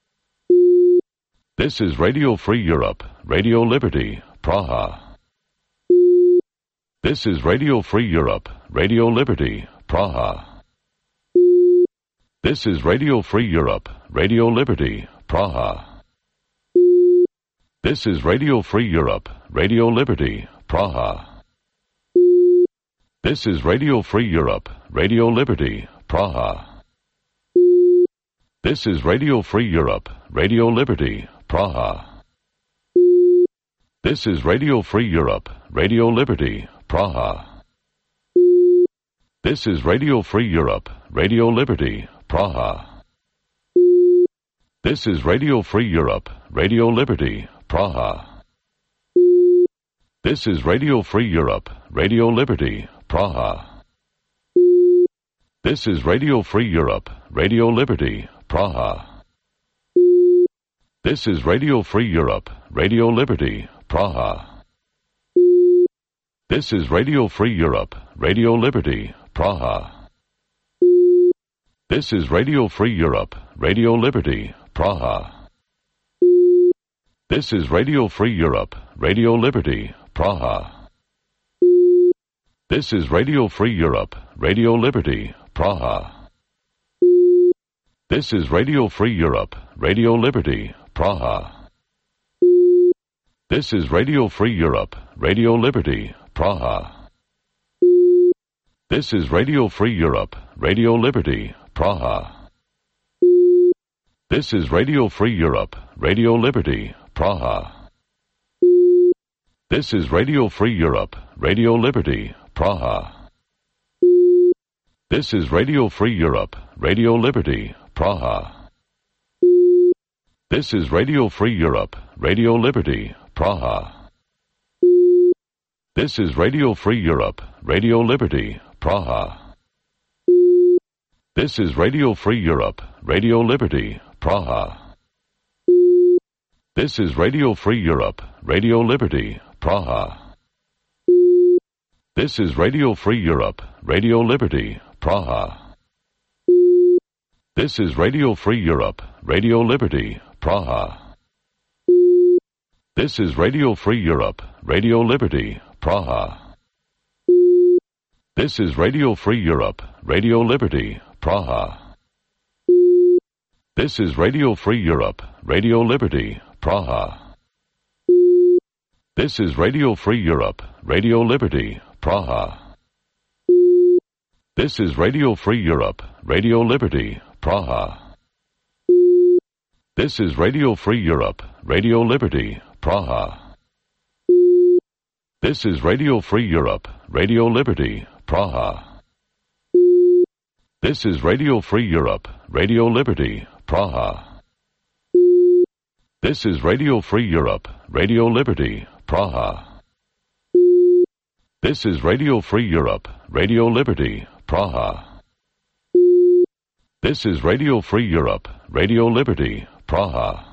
This is Radio Free Europe, Radio Liberty, Praha. This is Radio Free Europe, Radio Liberty, Praha. This is Radio Free Europe, Radio Liberty, Praha. This is Radio Free Europe, Radio Liberty, Praha. This is Radio Free Europe, Radio Liberty, Praha. This is Radio Free Europe, Radio Liberty, Praha. This is Radio Free Europe, Radio Liberty, Praha. This is Radio Free Europe, Radio Liberty, Praha. This is Radio Free Europe, Radio Liberty, Praha. This is Radio Free Europe, Radio Liberty, Praha. This is Radio Free Europe, Radio Liberty, Praha. This is Radio Free Europe, Radio Liberty, Praha. This is Radio Free Europe, Radio Liberty, Praha. This is Radio Free Europe, Radio Liberty, Praha. This is Radio Free Europe, Radio Liberty, Praha. This is Radio Free Europe, Radio Liberty, Praha. This is Radio Free Europe, Radio Liberty, Praha. This is Radio Free Europe, Radio Liberty, Praha. This is Radio Free Europe, Radio Liberty, Praha. This is Radio Free Europe, Radio Liberty, Praha. This is Radio Free Europe, Radio Liberty, Praha. This is Radio Free Europe, Radio Liberty, Praha. This is Radio Free Europe, Radio Liberty, Praha. This is Radio Free Europe, Radio Liberty, Praha. This is Radio Free Europe, Radio Liberty, Praha. This is Radio Free Europe, Radio Liberty, Praha. This is Radio Free Europe, Radio Liberty, Praha. This is Radio Free Europe, Radio Liberty, Praha. This is Radio Free Europe, Radio Liberty, Praha. This is Radio Free Europe, Radio Liberty, Praha. This is Radio Free Europe, Radio Liberty, Praha. This is Radio Free Europe, Radio Liberty, Praha. This is Radio Free Europe, Radio Liberty, Praha. This is Radio Free Europe, Radio Liberty, Praha. This is Radio Free Europe, Radio Liberty, Praha. This is Radio Free Europe, Radio Liberty, Praha. This is Radio Free Europe, Radio Liberty, Praha. This is Radio Free Europe, Radio Liberty, Praha. This is Radio Free Europe, Radio Liberty, Praha.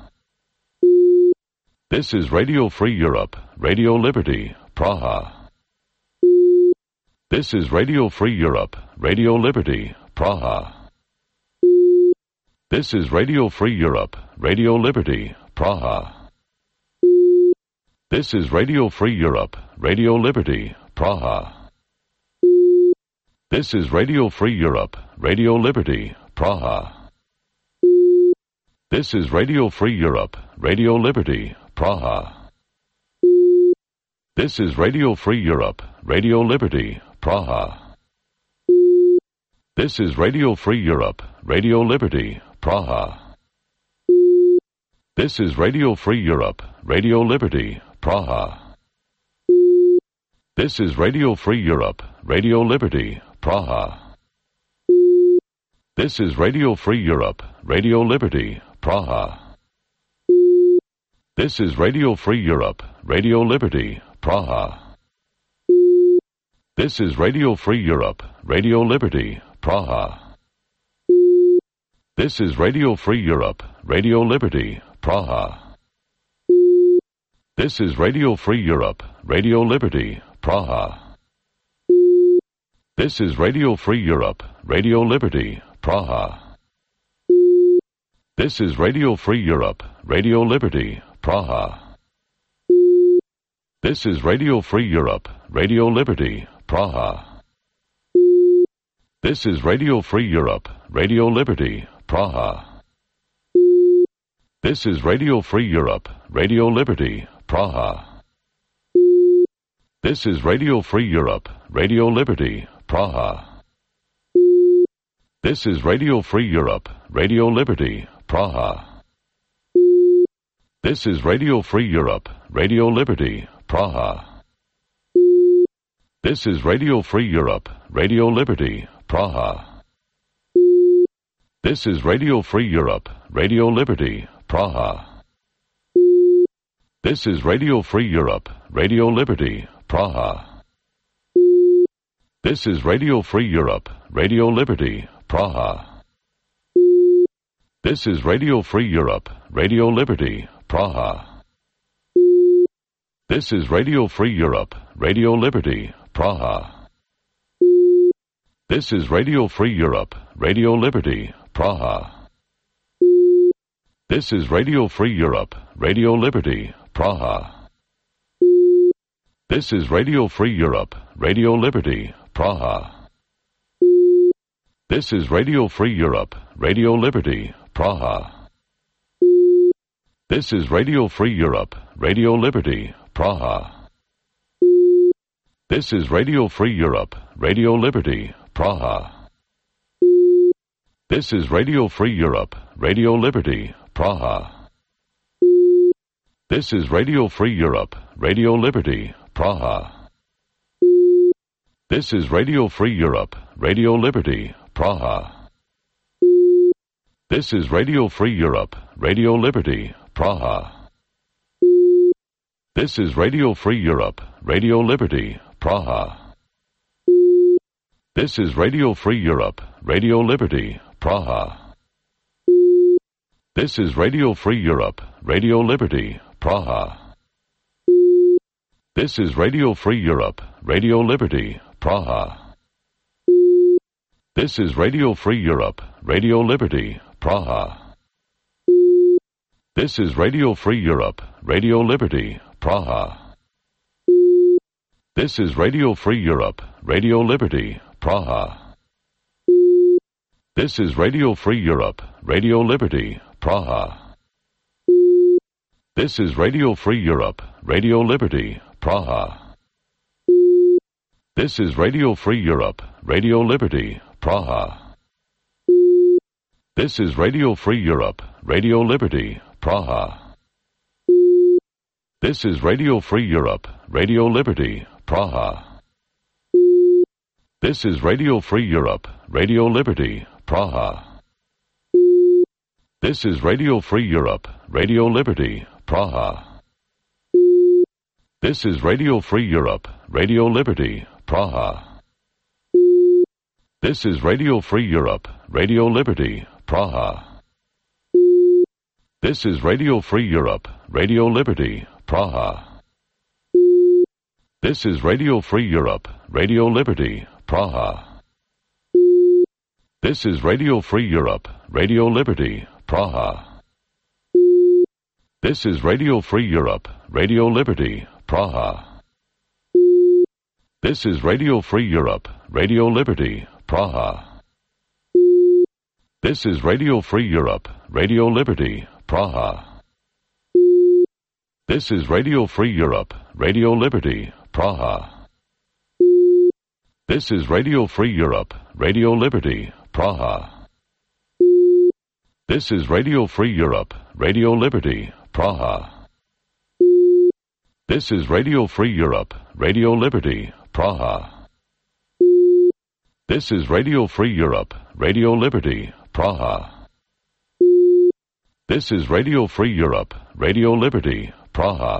This is Radio Free Europe, Radio Liberty, Praha. This is Radio Free Europe, Radio Liberty, Praha. This is Radio Free Europe, Radio Liberty, Praha. This is Radio Free Europe, Radio Liberty, Praha. This is Radio Free Europe, Radio Liberty, Praha. This is Radio Free Europe, Radio Liberty, Praha. This is Radio Free Europe, Radio Liberty, Praha. This is Radio Free Europe, Radio Liberty, Praha. This is Radio Free Europe, Radio Liberty, Praha. This is Radio Free Europe, Radio Liberty, Praha. This is Radio Free Europe, Radio Liberty, Praha. This is Radio Free Europe, Radio Liberty, Praha. This is Radio Free Europe, Radio Liberty, Praha. This is Radio Free Europe, Radio Liberty, Praha. This is Radio Free Europe, Radio Liberty, Praha. This is Radio Free Europe, Radio Liberty, Praha. This is Radio Free Europe, Radio Liberty, Praha. This is Radio Free Europe, Radio Liberty, Praha. This is Radio Free Europe, Radio Liberty, Praha. This is Radio Free Europe, Radio Liberty, Praha. This is Radio Free Europe, Radio Liberty, Praha. This is Radio Free Europe, Radio Liberty, Praha. This is Radio Free Europe, Radio Liberty, Praha. This is Radio Free Europe, Radio Liberty, Praha. This is Radio Free Europe, Radio Liberty, Praha. This is Radio Free Europe, Radio Liberty, Praha. This is Radio Free Europe, Radio Liberty, Praha. This is Radio Free Europe, Radio Liberty, Praha. This is Radio Free Europe, Radio Liberty, Praha. This is Radio Free Europe, Radio Liberty, Praha. This is Radio Free Europe, Radio Liberty, Praha. This is Radio Free Europe, Radio Liberty, Praha. This is Radio Free Europe, Radio Liberty, Praha. This is Radio Free Europe, Radio Liberty, Praha. This is Radio Free Europe, Radio Liberty, Praha. This is Radio Free Europe, Radio Liberty, Praha. This is Radio Free Europe, Radio Liberty, Praha. This is Radio Free Europe, Radio Liberty, Praha. This is Radio Free Europe, Radio Liberty, Praha. This is Radio Free Europe, Radio Liberty, Praha. This is Radio Free Europe, Radio Liberty, Praha. This is Radio Free Europe, Radio Liberty, Praha. This is Radio Free Europe, Radio Liberty, Praha. This is Radio Free Europe, Radio Liberty, Praha. This is Radio Free Europe, Radio Liberty, Praha. This is Radio Free Europe, Radio Liberty, Praha. This is Radio Free Europe, Radio Liberty, Praha. This is Radio Free Europe, Radio Liberty, Praha. This is Radio Free Europe, Radio Liberty, Praha. This is Radio Free Europe, Radio Liberty, Praha. This is Radio Free Europe, Radio Liberty, Praha. This is Radio Free Europe, Radio Liberty, Praha. This is Radio Free Europe, Radio Liberty, Praha. This is Radio Free Europe, Radio Liberty, Praha. This is Radio Free Europe, Radio Liberty, Praha. This is Radio Free Europe, Radio Liberty, Praha. This is Radio Free Europe, Radio Liberty, Praha. This is Radio Free Europe, Radio Liberty, Praha. This is Radio Free Europe, Radio Liberty, Praha. This is Radio Free Europe, Radio Liberty, Praha. This is Radio Free Europe, Radio Liberty, Praha. This is Radio Free Europe, Radio Liberty, Praha. This is Radio Free Europe, Radio Liberty, Praha. This is Radio Free Europe, Radio Liberty, Praha. This is Radio Free Europe, Radio Liberty, Praha. This is Radio Free Europe, Radio Liberty, Praha. This is Radio Free Europe, Radio Liberty, Praha.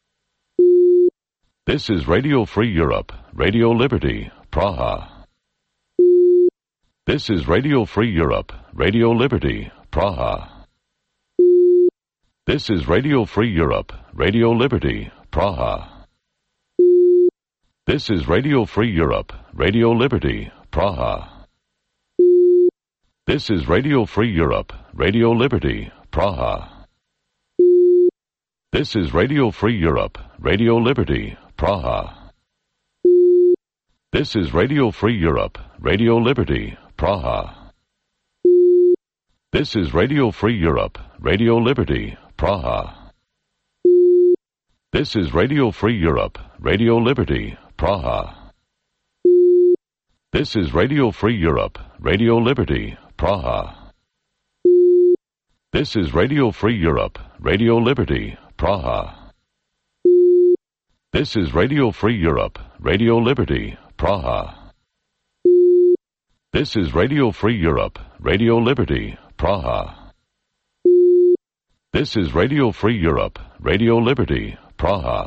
This is Radio Free Europe, Radio Liberty, Praha. This is Radio Free Europe, Radio Liberty, Praha. This is Radio Free Europe, Radio Liberty, Praha. This is Radio Free Europe, Radio Liberty, Praha. This is Radio Free Europe, Radio Liberty, Praha. This is Radio Free Europe, Radio Liberty, Praha. This is Radio Free Europe, Radio Liberty, Praha. This is Radio Free Europe, Radio Liberty, Praha. This is Radio Free Europe, Radio Liberty, Praha. This is Radio Free Europe, Radio Liberty, Praha. This is Radio Free Europe, Radio Liberty, Praha. This is Radio Free Europe, Radio Liberty, Praha. This is Radio Free Europe, Radio Liberty, Praha. This is Radio Free Europe, Radio Liberty, Praha.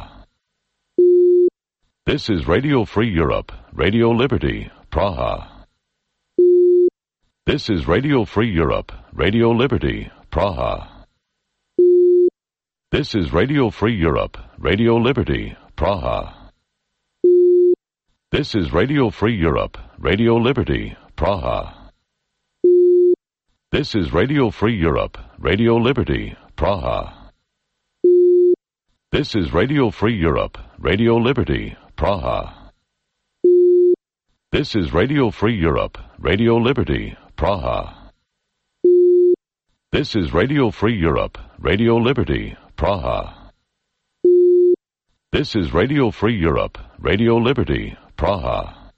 This is Radio Free Europe, Radio Liberty, Praha. This is Radio Free Europe, Radio Liberty, Praha. This is Radio Free Europe, Radio Liberty, Praha. This is Radio Free Europe, Radio Liberty, Praha. This is Radio Free Europe, Radio Liberty, Praha. This is Radio Free Europe, Radio Liberty, Praha. This is Radio Free Europe, Radio Liberty, Praha. This is Radio Free Europe, Radio Liberty, Praha. This is Radio Free Europe, Radio Liberty, Praha.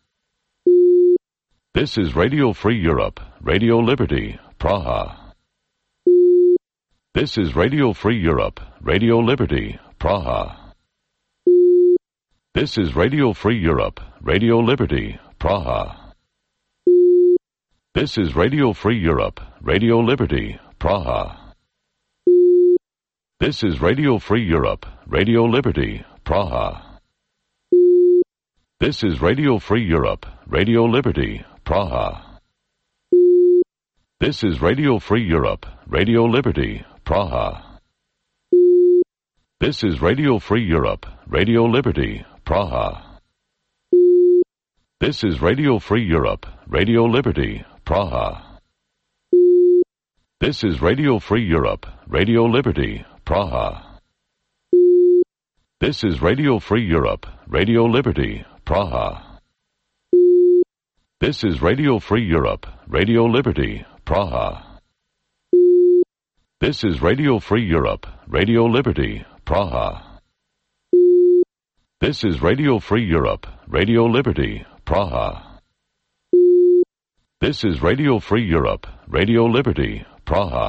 This is Radio Free Europe, Radio Liberty, Praha. This is Radio Free Europe, Radio Liberty, Praha. This is Radio Free Europe, Radio Liberty, Praha. This is Radio Free Europe, Radio Liberty, Praha. This is Radio Free Europe, Radio Liberty, Praha. This is Radio Free Europe, Radio Liberty, Praha. This is Radio Free Europe, Radio Liberty, Praha. This is Radio Free Europe, Radio Liberty, Praha. This is Radio Free Europe, Radio Liberty, Praha. This is Radio Free Europe, Radio Liberty, Praha. This is Radio Free Europe, Radio Liberty, Praha. This is Radio Free Europe, Radio Liberty, Praha. This is Radio Free Europe, Radio Liberty, Praha. This is Radio Free Europe, Radio Liberty, Praha. This is Radio Free Europe, Radio Liberty, Praha.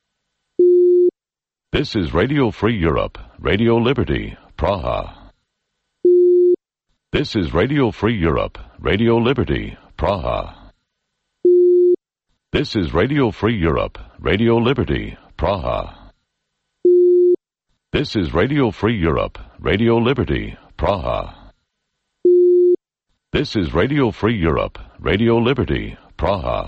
This is Radio Free Europe, Radio Liberty, Praha. This is Radio Free Europe, Radio Liberty, Praha. This is Radio Free Europe, Radio Liberty, Praha. This is Radio Free Europe, Radio Liberty, Praha. This is Radio Free Europe, Radio Liberty, Praha.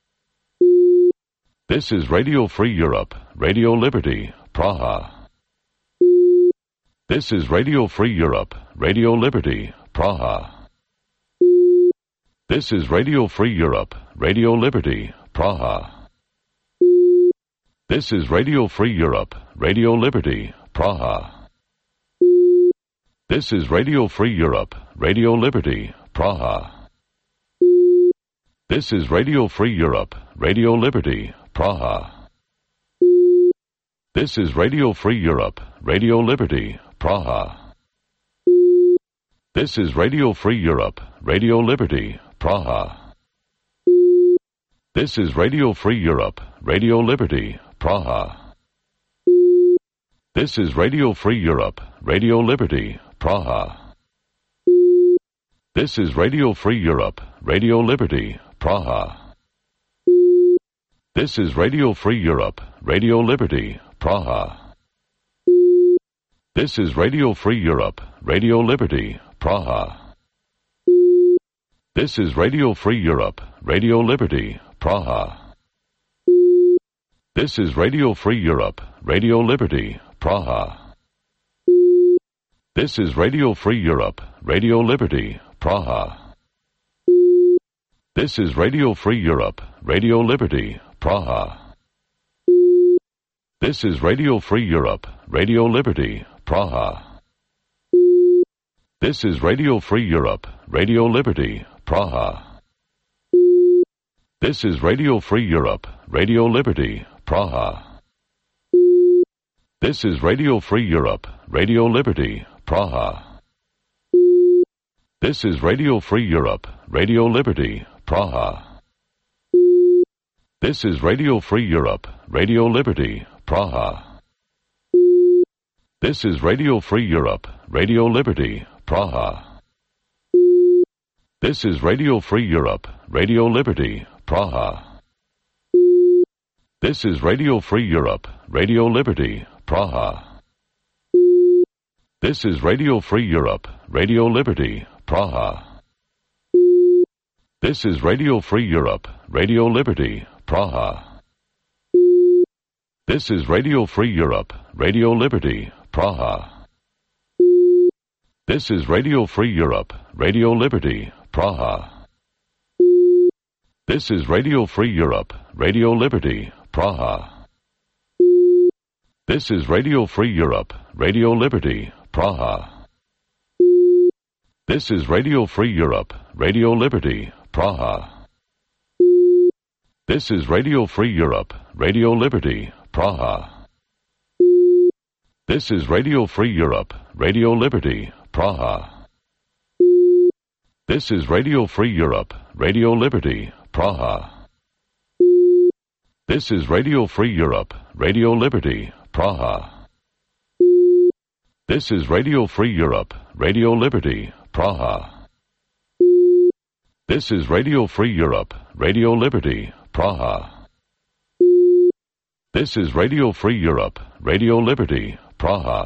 This is Radio Free Europe, Radio Liberty, Praha. This is Radio Free Europe, Radio Liberty, Praha. This is Radio Free Europe, Radio Liberty, Praha. This is Radio Free Europe, Radio Liberty, Praha. This is Radio Free Europe, Radio Liberty, Praha. This is Radio Free Europe, Radio Liberty, Praha. This is Radio Free Europe, Radio Liberty, Praha. This is Radio Free Europe, Radio Liberty, Praha. This is Radio Free Europe, Radio Liberty, Praha. This is Radio Free Europe, Radio Liberty, Praha. This is Radio Free Europe, Radio Liberty, Praha. This is Radio Free Europe, Radio Liberty, Praha. This is Radio Free Europe, Radio Liberty, Praha. This is Radio Free Europe, Radio Liberty, Praha. This is Radio Free Europe, Radio Liberty, Praha. This is Radio Free Europe, Radio Liberty, Praha. This is Radio Free Europe, Radio Liberty, Praha. This is Radio Free Europe, Radio Liberty, Praha. This is Radio Free Europe, Radio Liberty, Praha. This is Radio Free Europe, Radio Liberty, Praha. This is Radio Free Europe, Radio Liberty, Praha. This is Radio Free Europe, Radio Liberty, Praha. This is Radio Free Europe, Radio Liberty, Praha. This is Radio Free Europe, Radio Liberty, Praha. This is Radio Free Europe, Radio Liberty, Praha. This is Radio Free Europe, Radio Liberty, Praha. This is Radio Free Europe, Radio Liberty, Praha. This is Radio Free Europe, Radio Liberty, Praha. This is Radio Free Europe, Radio Liberty, Praha. This is Radio Free Europe, Radio Liberty, Praha. This is Radio Free Europe, Radio Liberty, Praha. This is Radio Free Europe, Radio Liberty, Praha. This is Radio Free Europe, Radio Liberty, Praha. This is Radio Free Europe, Radio Liberty, Praha. This is Radio Free Europe, Radio Liberty, Praha. This is Radio Free Europe, Radio Liberty, Praha. This is Radio Free Europe, Radio Liberty, Praha. This is Radio Free Europe, Radio Liberty, Praha. This is Radio Free Europe, Radio Liberty, Praha. This is Radio Free Europe, Radio Liberty, Praha.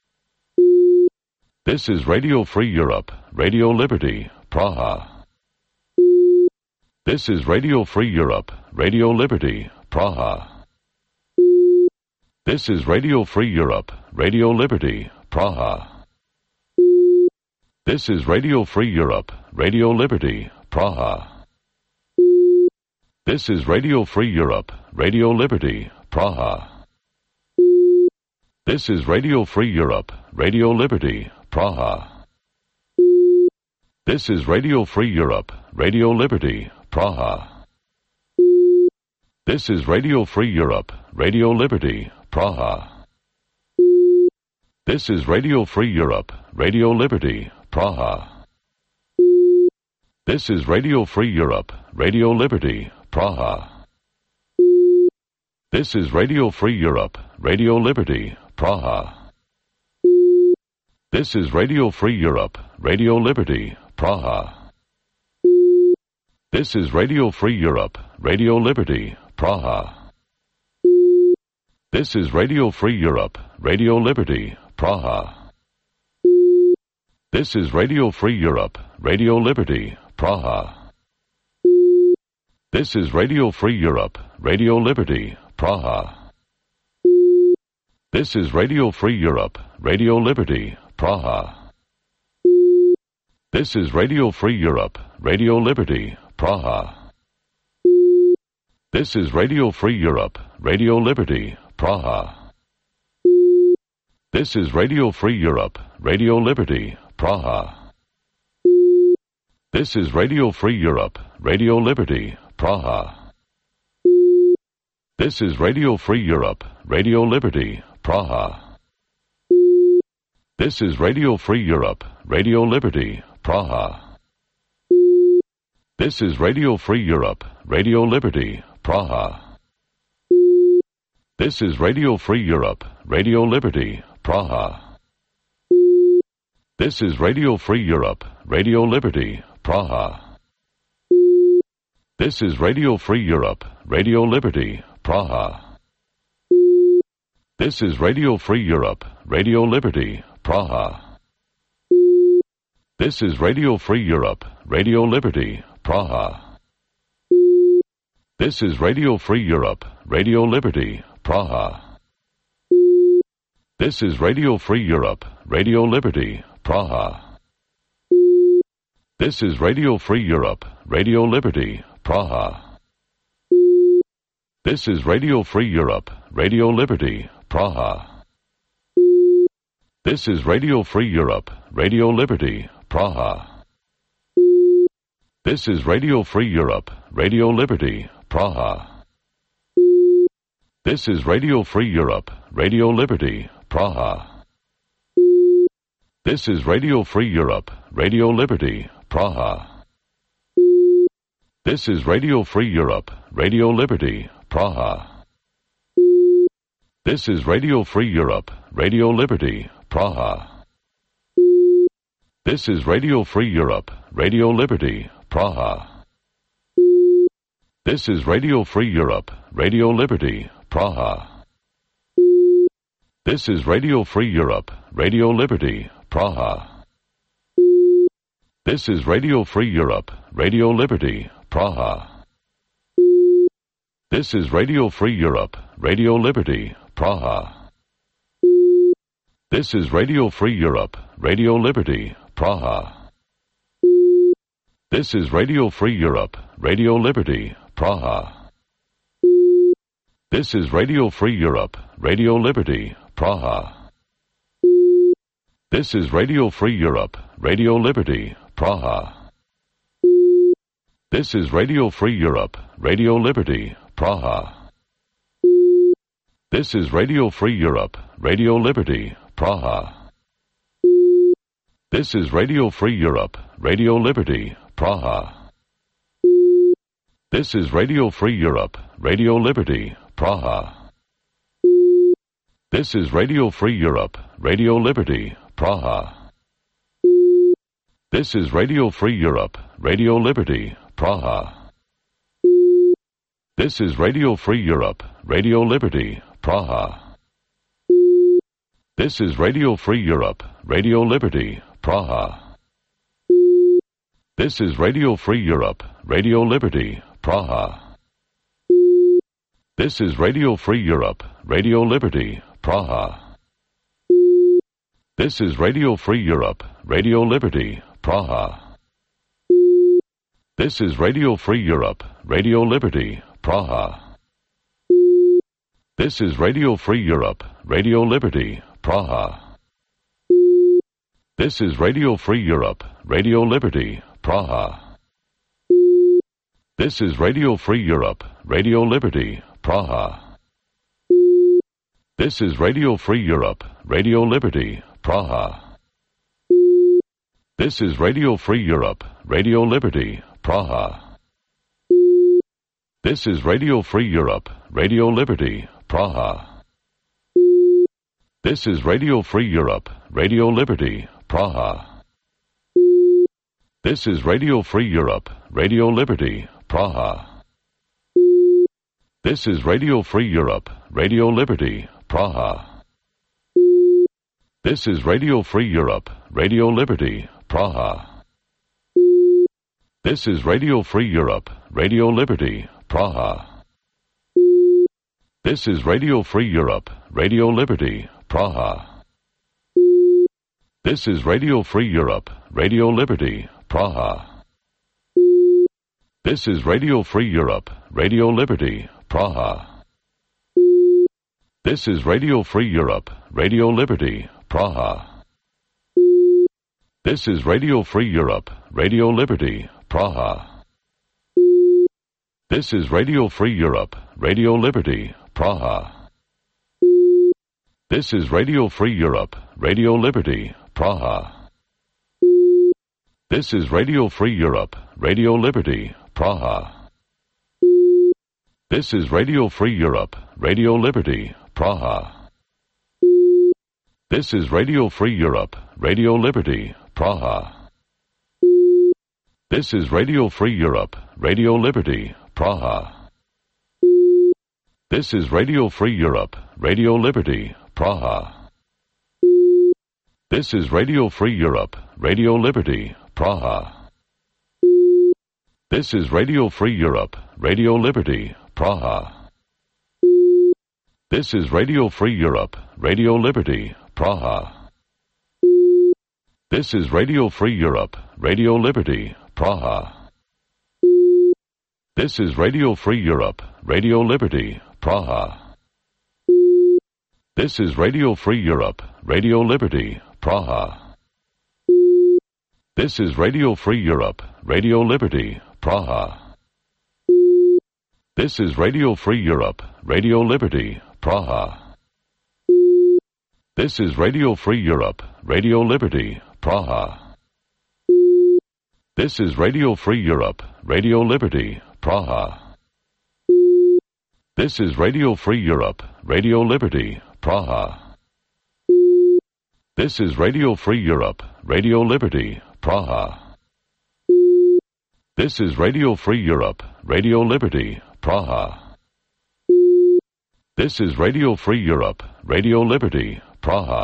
This is Radio Free Europe, Radio Liberty, Praha. This is Radio Free Europe, Radio Liberty, Praha. This is Radio Free Europe, Radio Liberty, Praha. This is Radio Free Europe, Radio Liberty, Praha. This is Radio Free Europe, Radio Liberty, Praha. This is Radio Free Europe, Radio Liberty, Praha. This is Radio Free Europe, Radio Liberty, Praha. This is Radio Free Europe, Radio Liberty, Praha. This is Radio Free Europe, Radio Liberty, Praha. This is Radio Free Europe, Radio Liberty, Praha. This is Radio Free Europe, Radio Liberty, Praha. This is Radio Free Europe, Radio Liberty, Praha. This is Radio Free Europe, Radio Liberty, Praha. This is Radio Free Europe, Radio Liberty, Praha. This is Radio Free Europe, Radio Liberty, Praha. This is Radio Free Europe, Radio Liberty, Praha. This is Radio Free Europe, Radio Liberty, Praha. This is Radio Free Europe, Radio Liberty, Praha. This is Radio Free Europe, Radio Liberty, Praha. This is Radio Free Europe, Radio Liberty, Praha. This is Radio Free Europe, Radio Liberty, Praha. This is Radio Free Europe, Radio Liberty, Praha. This is Radio Free Europe, Radio Liberty, Praha. This is Radio Free Europe, Radio Liberty, Praha. This is Radio Free Europe, Radio Liberty, Praha. This is Radio Free Europe, Radio Liberty, Praha. This is Radio Free Europe, Radio Liberty, Praha. This is Radio Free Europe, Radio Liberty, Praha. This is Radio Free Europe, Radio Liberty, Praha. This is Radio Free Europe, Radio Liberty, Praha. This is Radio Free Europe, Radio Liberty, Praha. This is Radio Free Europe, Radio Liberty, Praha. This is Radio Free Europe, Radio Liberty, Praha. This is Radio Free Europe, Radio Liberty, Praha. This is Radio Free Europe, Radio Liberty, Praha. This is Radio Free Europe, Radio Liberty, Praha. This is Radio Free Europe, Radio Liberty, Praha. This is Radio Free Europe, Radio Liberty, Praha. This is Radio Free Europe, Radio Liberty, Praha. This is Radio Free Europe, Radio Liberty, Praha. This is Radio Free Europe, Radio Liberty, Praha. This is Radio Free Europe, Radio Liberty, Praha. This is Radio Free Europe, Radio Liberty, Praha. This is Radio Free Europe, Radio Liberty, Praha. This is Radio Free Europe, Radio Liberty, Praha. This is Radio Free Europe, Radio Liberty, Praha. This is Radio Free Europe, Radio Liberty, Praha. This is Radio Free Europe, Radio Liberty, Praha. This is Radio Free Europe, Radio Liberty, Praha. This is Radio Free Europe, Radio Liberty, Praha. This is Radio Free Europe, Radio Liberty, Praha. This is Radio Free Europe, Radio Liberty, Praha. This is Radio Free Europe, Radio Liberty, Praha. This is Radio Free Europe, Radio Liberty, Praha. This is Radio Free Europe, Radio Liberty, Praha. This is Radio Free Europe, Radio Liberty, Praha. This is Radio Free Europe, Radio Liberty, Praha. This is Radio Free Europe, Radio Liberty, Praha. This is Radio Free Europe, Radio Liberty, Praha. This is Radio Free Europe, Radio Liberty, Praha. This is Radio Free Europe, Radio Liberty, Praha. This is Radio Free Europe, Radio Liberty, Praha. This is Radio Free Europe, Radio Liberty, Praha. This is Radio Free Europe, Radio Liberty, Praha. This is Radio Free Europe, Radio Liberty, Praha. This is Radio Free Europe, Radio Liberty, Praha. This is Radio Free Europe, Radio Liberty, Praha. This is Radio Free Europe, Radio Liberty, Praha. This is Radio Free Europe, Radio Liberty, Praha. This is Radio Free Europe, Radio Liberty, Praha. This is Radio Free Europe, Radio Liberty, Praha. This is Radio Free Europe, Radio Liberty, Praha. This is Radio Free Europe, Radio Liberty, Praha. This is Radio Free Europe, Radio Liberty, Praha. This is Radio Free Europe, Radio Liberty, Praha. This is Radio Free Europe, Radio Liberty, Praha. This is Radio Free Europe, Radio Liberty, Praha. This is Radio Free Europe, Radio Liberty, Praha. This is Radio Free Europe, Radio Liberty, Praha. This is Radio Free Europe, Radio Liberty, Praha. This is Radio Free Europe, Radio Liberty, Praha. This is Radio Free Europe, Radio Liberty, Praha. This is Radio Free Europe, Radio Liberty, Praha. This is Radio Free Europe, Radio Liberty, Praha. This is Radio Free Europe, Radio Liberty, Praha. This is Radio Free Europe, Radio Liberty, Praha. This is Radio Free Europe, Radio Liberty, Praha. This is Radio Free Europe, Radio Liberty, Praha. This is Radio Free Europe, Radio Liberty, Praha. This is Radio Free Europe, Radio Liberty, Praha. This is Radio Free Europe, Radio Liberty, Praha. This is Radio Free Europe, Radio Liberty, Praha. This is Radio Free Europe, Radio Liberty, Praha. This is Radio Free Europe, Radio Liberty, Praha. This is Radio Free Europe, Radio Liberty, Praha. This is Radio Free Europe, Radio Liberty, Praha. This is Radio Free Europe, Radio Liberty, Praha.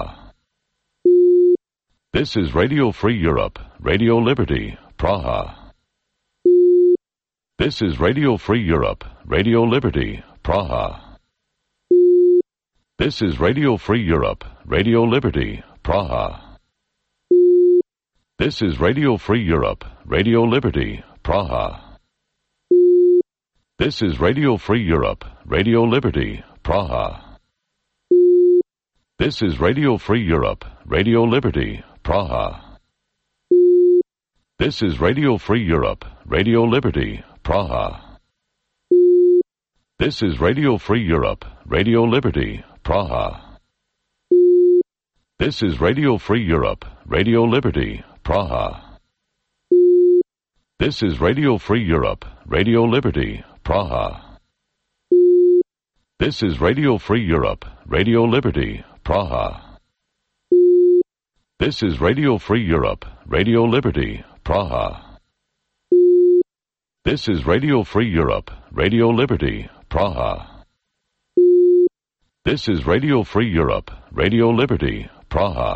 This is Radio Free Europe, Radio Liberty, Praha. This is Radio Free Europe, Radio Liberty, Praha. This is Radio Free Europe, Radio Liberty, Praha. This is Radio Free Europe, Radio Liberty, Praha. This is Radio Free Europe, Radio Liberty, Praha. This is Radio Free Europe, Radio Liberty, Praha. This is Radio Free Europe, Radio Liberty, Praha. This is Radio Free Europe, Radio Liberty, Praha. This is Radio Free Europe, Radio Liberty, Praha. This is Radio Free Europe, Radio Liberty, Praha. This is Radio Free Europe, Radio Liberty, Praha. This is Radio Free Europe, Radio Liberty, Praha. This is Radio Free Europe, Radio Liberty, Praha. This is Radio Free Europe, Radio Liberty, Praha.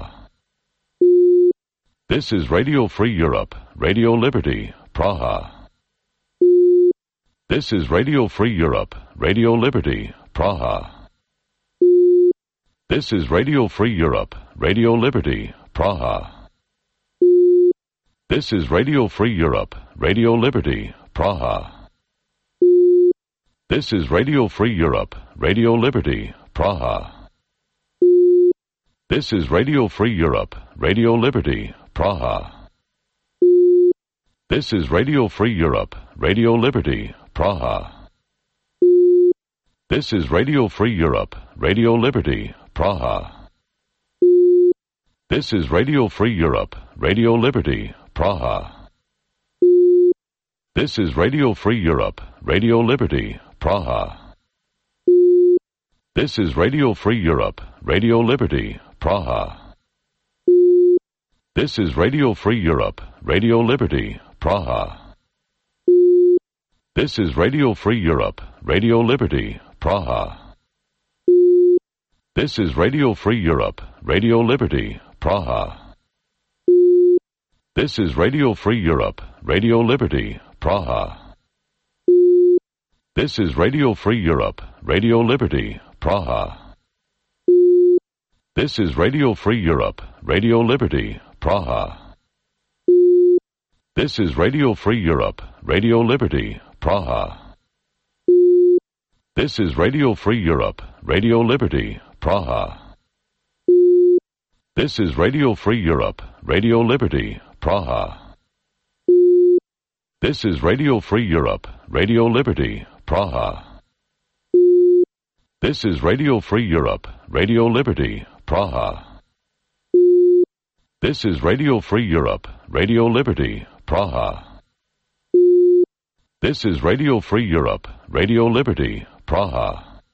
This is Radio Free Europe, Radio Liberty, Praha. This is Radio Free Europe, Radio Liberty, Praha. This is Radio Free Europe, Radio Liberty, Praha. This is Radio Free Europe, Radio Liberty, Praha. This is Radio Free Europe, Radio Liberty, Praha. This is Radio Free Europe, Radio Liberty, Praha. This is Radio Free Europe, Radio Liberty, Praha. This is Radio Free Europe, Radio Liberty, Praha. This is Radio Free Europe, Radio Liberty, Praha. This is Radio Free Europe, Radio Liberty, Praha. This is Radio Free Europe, Radio Liberty, Praha. This is Radio Free Europe, Radio Liberty, Praha. This is Radio Free Europe, Radio Liberty, Praha. This is Radio Free Europe, Radio Liberty, Praha. This is Radio Free Europe, Radio Liberty, Praha. This is Radio Free Europe, Radio Liberty, Praha. This is Radio Free Europe, Radio Liberty, Praha. This is Radio Free Europe, Radio Liberty, Praha. This is Radio Free Europe, Radio Liberty, Praha. This is Radio Free Europe, Radio Liberty, Praha. This is Radio Free Europe, Radio Liberty, Praha. This is Radio Free Europe, Radio Liberty, Praha. This is Radio Free Europe, Radio Liberty, Praha. This is Radio Free Europe, Radio Liberty, Praha.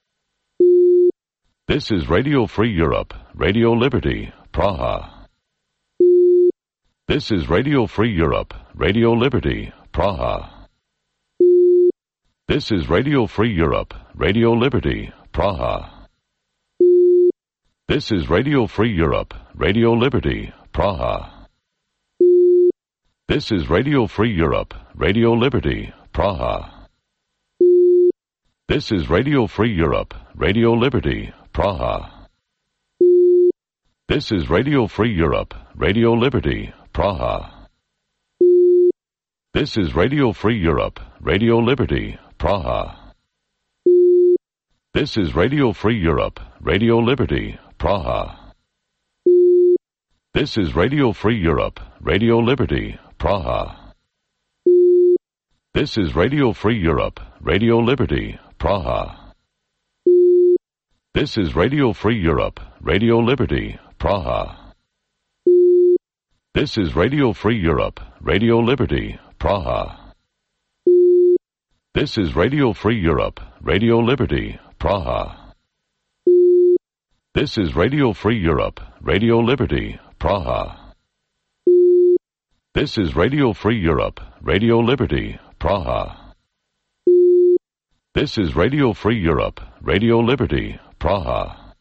This is Radio Free Europe, Radio Liberty, Praha. This is Radio Free Europe, Radio Liberty, Praha. This is Radio Free Europe, Radio Liberty, Praha. This is Radio Free Europe, Radio Liberty, Praha. This is Radio Free Europe, Radio Liberty, Praha. This is Radio Free Europe, Radio Liberty, Praha. This is Radio Free Europe, Radio Liberty, Praha. This is Radio Free Europe, Radio Liberty, Praha. This is Radio Free Europe, Radio Liberty, Praha. This is Radio Free Europe, Radio Liberty, Praha. This is Radio Free Europe, Radio Liberty, Praha. This is Radio Free Europe, Radio Liberty, Praha. This is Radio Free Europe, Radio Liberty, Praha. This is Radio Free Europe, Radio Liberty, Praha. This is Radio Free Europe, Radio Liberty, Praha. This is Radio Free Europe, Radio Liberty, Praha. This is Radio Free Europe, Radio Liberty, Praha.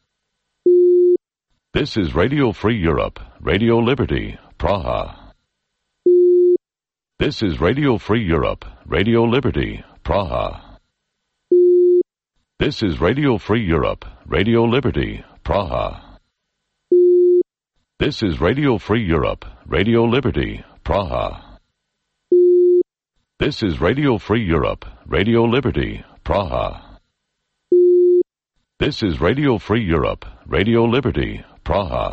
This is Radio Free Europe, Radio Liberty, Praha. This is Radio Free Europe, Radio Liberty, Praha. This is Radio Free Europe, Radio Liberty, Praha. This is Radio Free Europe, Radio Liberty, Praha. This is Radio Free Europe, Radio Liberty, Praha. This is Radio Free Europe, Radio Liberty, Praha.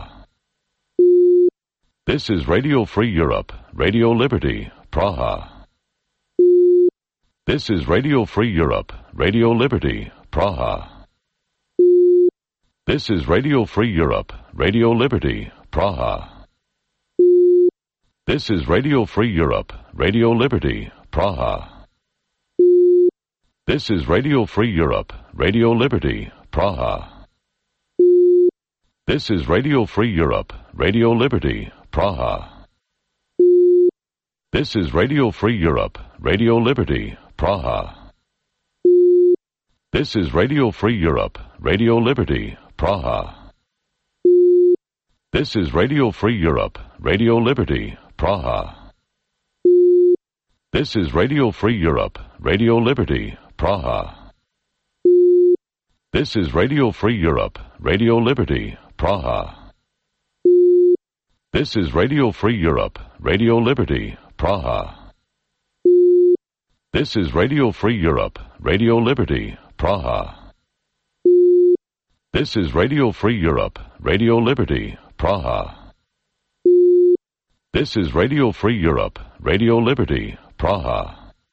This is Radio Free Europe, Radio Liberty, Praha. This is Radio Free Europe, Radio Liberty, Praha. This is Radio Free Europe, Radio Liberty, Praha. This is Radio Free Europe, Radio Liberty, Praha. This is Radio Free Europe, Radio Liberty, Praha. This is Radio Free Europe, Radio Liberty, Praha. This is Radio Free Europe, Radio Liberty, Praha. This is Radio Free Europe, Radio Liberty, Praha. This is Radio Free Europe, Radio Liberty, Praha. This is Radio Free Europe, Radio Liberty, Praha. This is Radio Free Europe, Radio Liberty, Praha. This is Radio Free Europe, Radio Liberty, Praha. This is Radio Free Europe, Radio Liberty, Praha. This is Radio Free Europe, Radio Liberty, Praha. This is Radio Free Europe, Radio Liberty, Praha.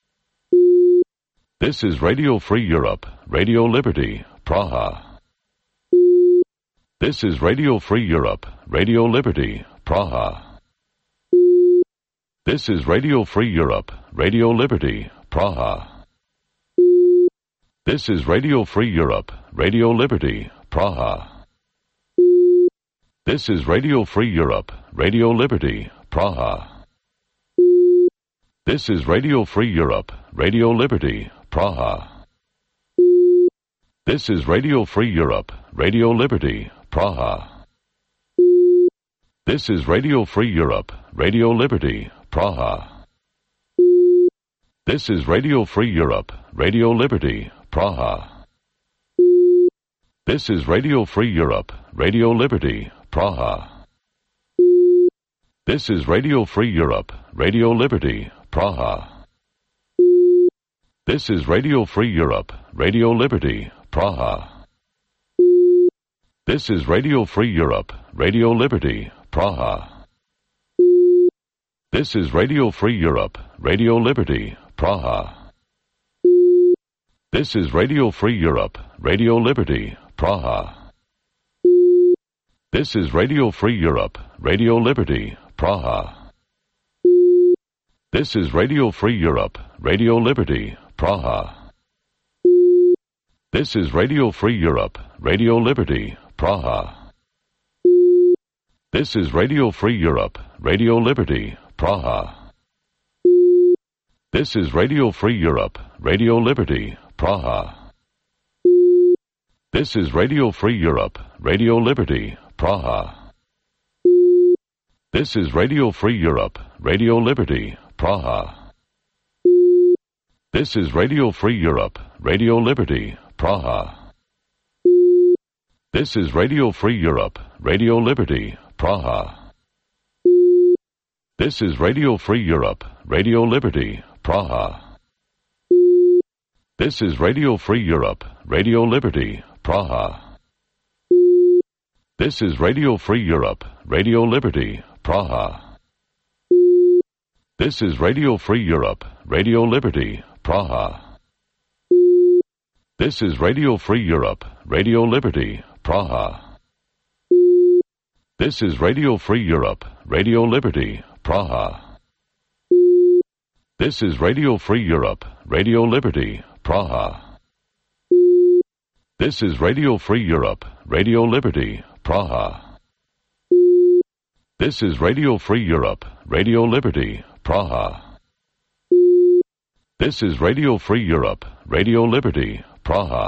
This is Radio Free Europe, Radio Liberty, Praha. This is Radio Free Europe, Radio Liberty, Praha. This is Radio Free Europe, Radio Liberty, Praha. This is Radio Free Europe, Radio Liberty, Praha. This is Radio Free Europe, Radio Liberty, Praha. This is Radio Free Europe, Radio Liberty, Praha. This is Radio Free Europe, Radio Liberty, Praha. This is Radio Free Europe, Radio Liberty, Praha. This is Radio Free Europe, Radio Liberty, Praha. This is Radio Free Europe, Radio Liberty, Praha. This is Radio Free Europe, Radio Liberty, Praha. This is Radio Free Europe, Radio Liberty, Praha. This is Radio Free Europe, Radio Liberty, Praha. This is Radio Free Europe, Radio Liberty, Praha. This is Radio Free Europe, Radio Liberty, Praha. This is Radio Free Europe, Radio Liberty, Praha. This is Radio Free Europe, Radio Liberty, Praha. This is Radio Free Europe, Radio Liberty, Praha. This is Radio Free Europe, Radio Liberty, Praha. This is Radio Free Europe, Radio Liberty, Praha. This is Radio Free Europe, Radio Liberty, Praha. This is Radio Free Europe, Radio Liberty, Praha. This is Radio Free Europe, Radio Liberty, Praha. This is Radio Free Europe, Radio Liberty, Praha. This is Radio Free Europe, Radio Liberty, Praha. This is Radio Free Europe, Radio Liberty, Praha. This is Radio Free Europe, Radio Liberty, Praha. This is Radio Free Europe, Radio Liberty, Praha. This is Radio Free Europe, Radio Liberty, Praha. This is Radio Free Europe, Radio Liberty, Praha. This is Radio Free Europe, Radio Liberty, Praha. This is Radio Free Europe, Radio Liberty, Praha. This is Radio Free Europe, Radio Liberty, Praha. This is Radio Free Europe, Radio Liberty, Praha.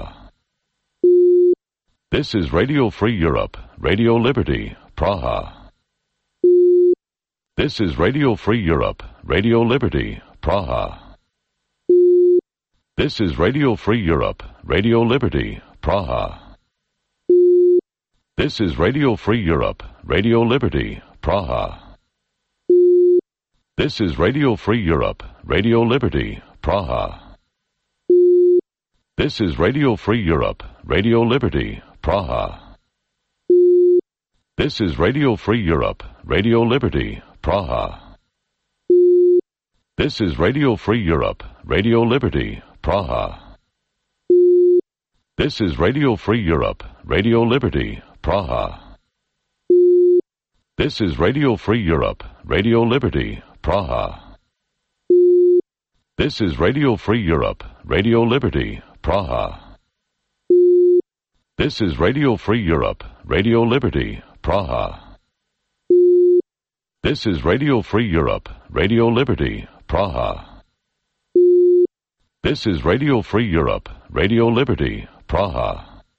This is Radio Free Europe, Radio Liberty, Praha. This is Radio Free Europe, Radio Liberty, Praha. This is Radio Free Europe, Radio Liberty, Praha. This is Radio Free Europe, Radio Liberty, Praha. This is Radio Free Europe, Radio Liberty, Praha. This is Radio Free Europe, Radio Liberty, Praha. This is Radio Free Europe, Radio Liberty, Praha. This is Radio Free Europe, Radio Liberty, Praha. This is Radio Free Europe, Radio Liberty, Praha. This is Radio Free Europe, Radio Liberty, Praha. This is Radio Free Europe, Radio Liberty, Praha. This is Radio Free Europe, Radio Liberty, Praha. This is Radio Free Europe, Radio Liberty, Praha. This is Radio Free Europe, Radio Liberty, Praha.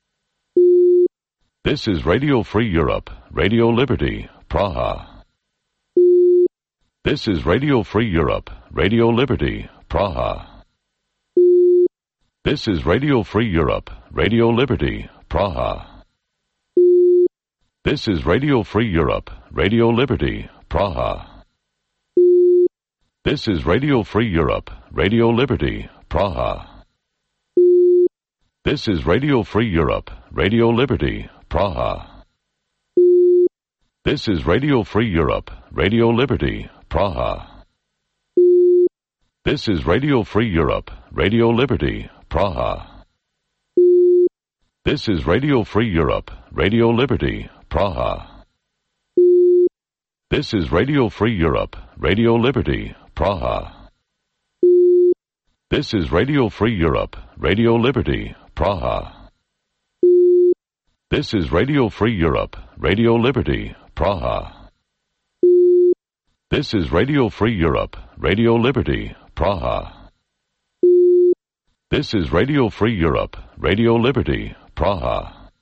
This is Radio Free Europe, Radio Liberty, Praha. This is Radio Free Europe, Radio Liberty, Praha. This is Radio Free Europe, Radio Liberty, Praha. This is Radio Free Europe, Radio Liberty, Praha. This is Radio Free Europe, Radio Liberty, Praha. This is Radio Free Europe, Radio Liberty, Praha. This is Radio Free Europe, Radio Liberty, Praha. This is Radio Free Europe, Radio Liberty, Praha. This is Radio Free Europe, Radio Liberty, Praha. This is Radio Free Europe, Radio Liberty, Praha. This is Radio Free Europe, Radio Liberty, Praha. This is Radio Free Europe, Radio Liberty, Praha. This is Radio Free Europe, Radio Liberty, Praha. This is Radio Free Europe, Radio Liberty, Praha.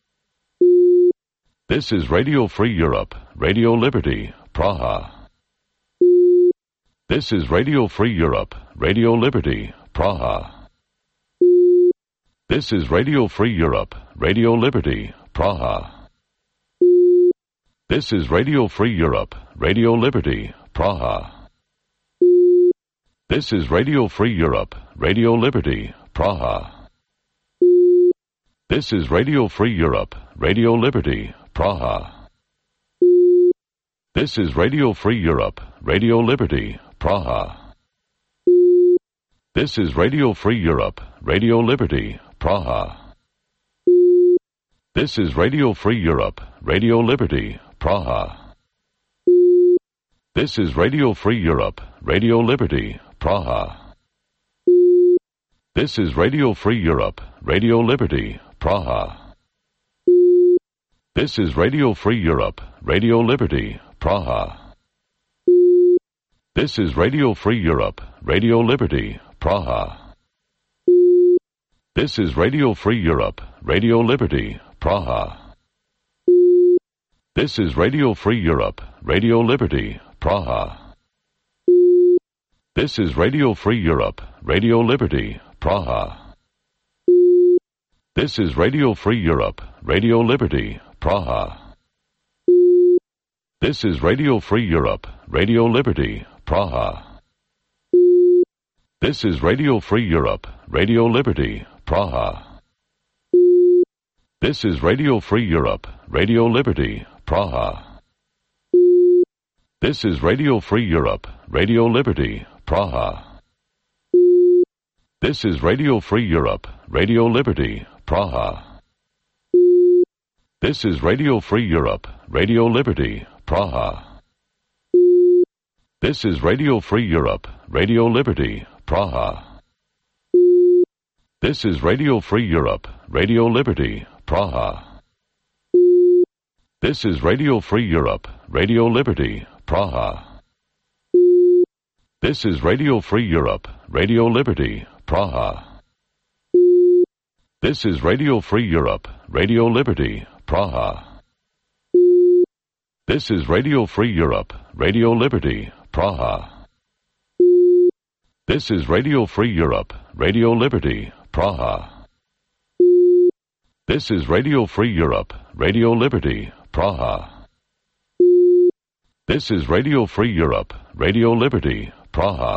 This is Radio Free Europe, Radio Liberty, Praha. This is Radio Free Europe, Radio Liberty, Praha. This is Radio Free Europe, Radio Liberty, Praha. This is Radio Free Europe, Radio Liberty, Praha. This is Radio Free Europe, Radio Liberty, Praha. This is Radio Free Europe, Radio Liberty, Praha. This is Radio Free Europe, Radio Liberty, Praha. This is Radio Free Europe, Radio Liberty, Praha. This is Radio Free Europe, Radio Liberty, Praha. This is Radio Free Europe, Radio Liberty, Praha. This is Radio Free Europe, Radio Liberty, Praha. This is Radio Free Europe, Radio Liberty, Praha. This is Radio Free Europe, Radio Liberty, Praha. This is Radio Free Europe, Radio Liberty, Praha. This is Radio Free Europe, Radio Liberty, Praha. This is Radio Free Europe, Radio Liberty, Praha. This is Radio Free Europe, Radio Liberty, Praha. This is Radio Free Europe, Radio Liberty, Praha. This is Radio Free Europe, Radio Liberty, Praha. This is Radio Free Europe, Radio Liberty, Praha. This is Radio Free Europe, Radio Liberty, Praha. This is Radio Free Europe, Radio Liberty, Praha. This is Radio Free Europe, Radio Liberty, Praha. This is Radio Free Europe, Radio Liberty, Praha. This is Radio Free Europe, Radio Liberty, Praha. This is Radio Free Europe, Radio Liberty, Praha. This is Radio Free Europe, Radio Liberty, Praha. This is Radio Free Europe, Radio Liberty, Praha. This is Radio Free Europe, Radio Liberty, Praha. This is Radio Free Europe, Radio Liberty, Praha. This is Radio Free Europe, Radio Liberty, Praha. This is Radio Free Europe, Radio Liberty, Praha.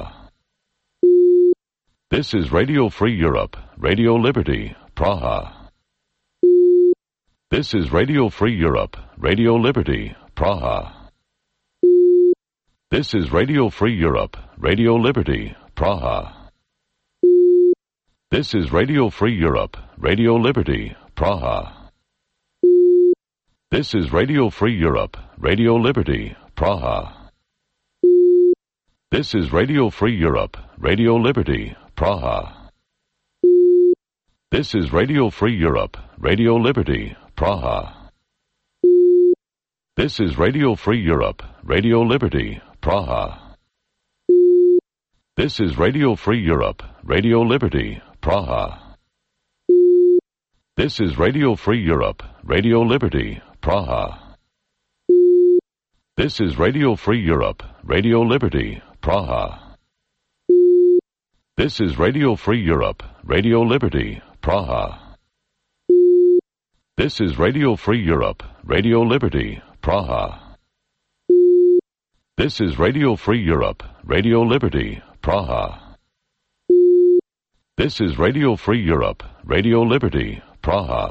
This is Radio Free Europe, Radio Liberty, Praha. This is Radio Free Europe, Radio Liberty, Praha. This is Radio Free Europe, Radio Liberty, Praha. This is Radio Free Europe, Radio Liberty, Praha. This is Radio Free Europe, Radio Liberty, Praha. This is Radio Free Europe, Radio Liberty, Praha. This is Radio Free Europe, Radio Liberty, Praha. This is Radio Free Europe, Radio Liberty, Praha. This is Radio Free Europe, Radio Liberty, Praha. This is Radio Free Europe, Radio Liberty, Praha. This is Radio Free Europe, Radio Liberty, Praha. This is Radio Free Europe, Radio Liberty, Praha. This is Radio Free Europe, Radio Liberty, Praha. This is Radio Free Europe, Radio Liberty, Praha. This is Radio Free Europe, Radio Liberty, Praha.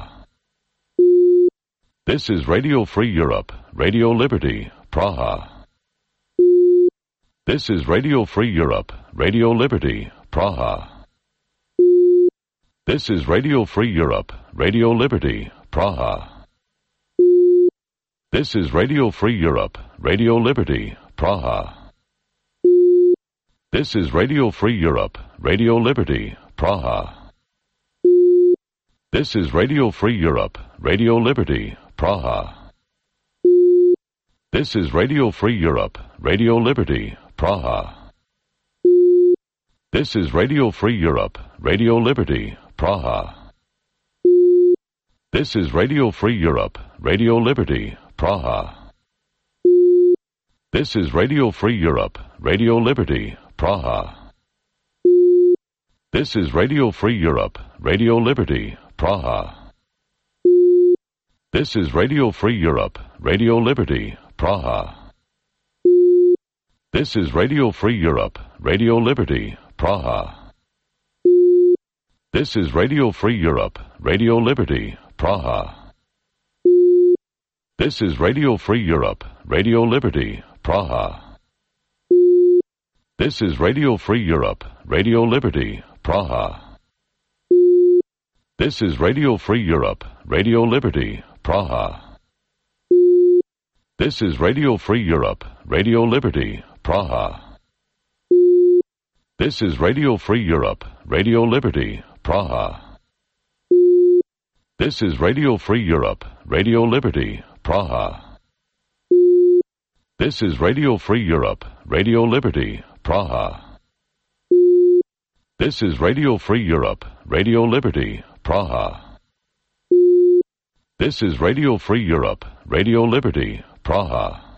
This is Radio Free Europe, Radio Liberty, Praha. This is Radio Free Europe, Radio Liberty, Praha. This is Radio Free Europe, Radio Liberty, Praha. This is Radio Free Europe, Radio Liberty, Praha. This is Radio Free Europe, Radio Liberty, Praha. This is Radio Free Europe, Radio Liberty, Praha. This is Radio Free Europe, Radio Liberty, Praha. This is Radio Free Europe, Radio Liberty, Praha. This is Radio Free Europe, Radio Liberty, Praha. This is Radio Free Europe, Radio Liberty, Praha. This is Radio Free Europe, Radio Liberty, Praha. This is Radio Free Europe, Radio Liberty, Praha. This is Radio Free Europe, Radio Liberty, Praha. This is Radio Free Europe, Radio Liberty, Praha. This is Radio Free Europe, Radio Liberty, Praha. This is Radio Free Europe, Radio Liberty, Praha. This is Radio Free Europe, Radio Liberty, Praha. This is Radio Free Europe, Radio Liberty, Praha. This is Radio Free Europe, Radio Liberty, Praha. This is Radio Free Europe, Radio Liberty, Praha. This is Radio Free Europe, Radio Liberty, Praha. This is Radio Free Europe, Radio Liberty, Praha. This is Radio Free Europe, Radio Liberty, Praha.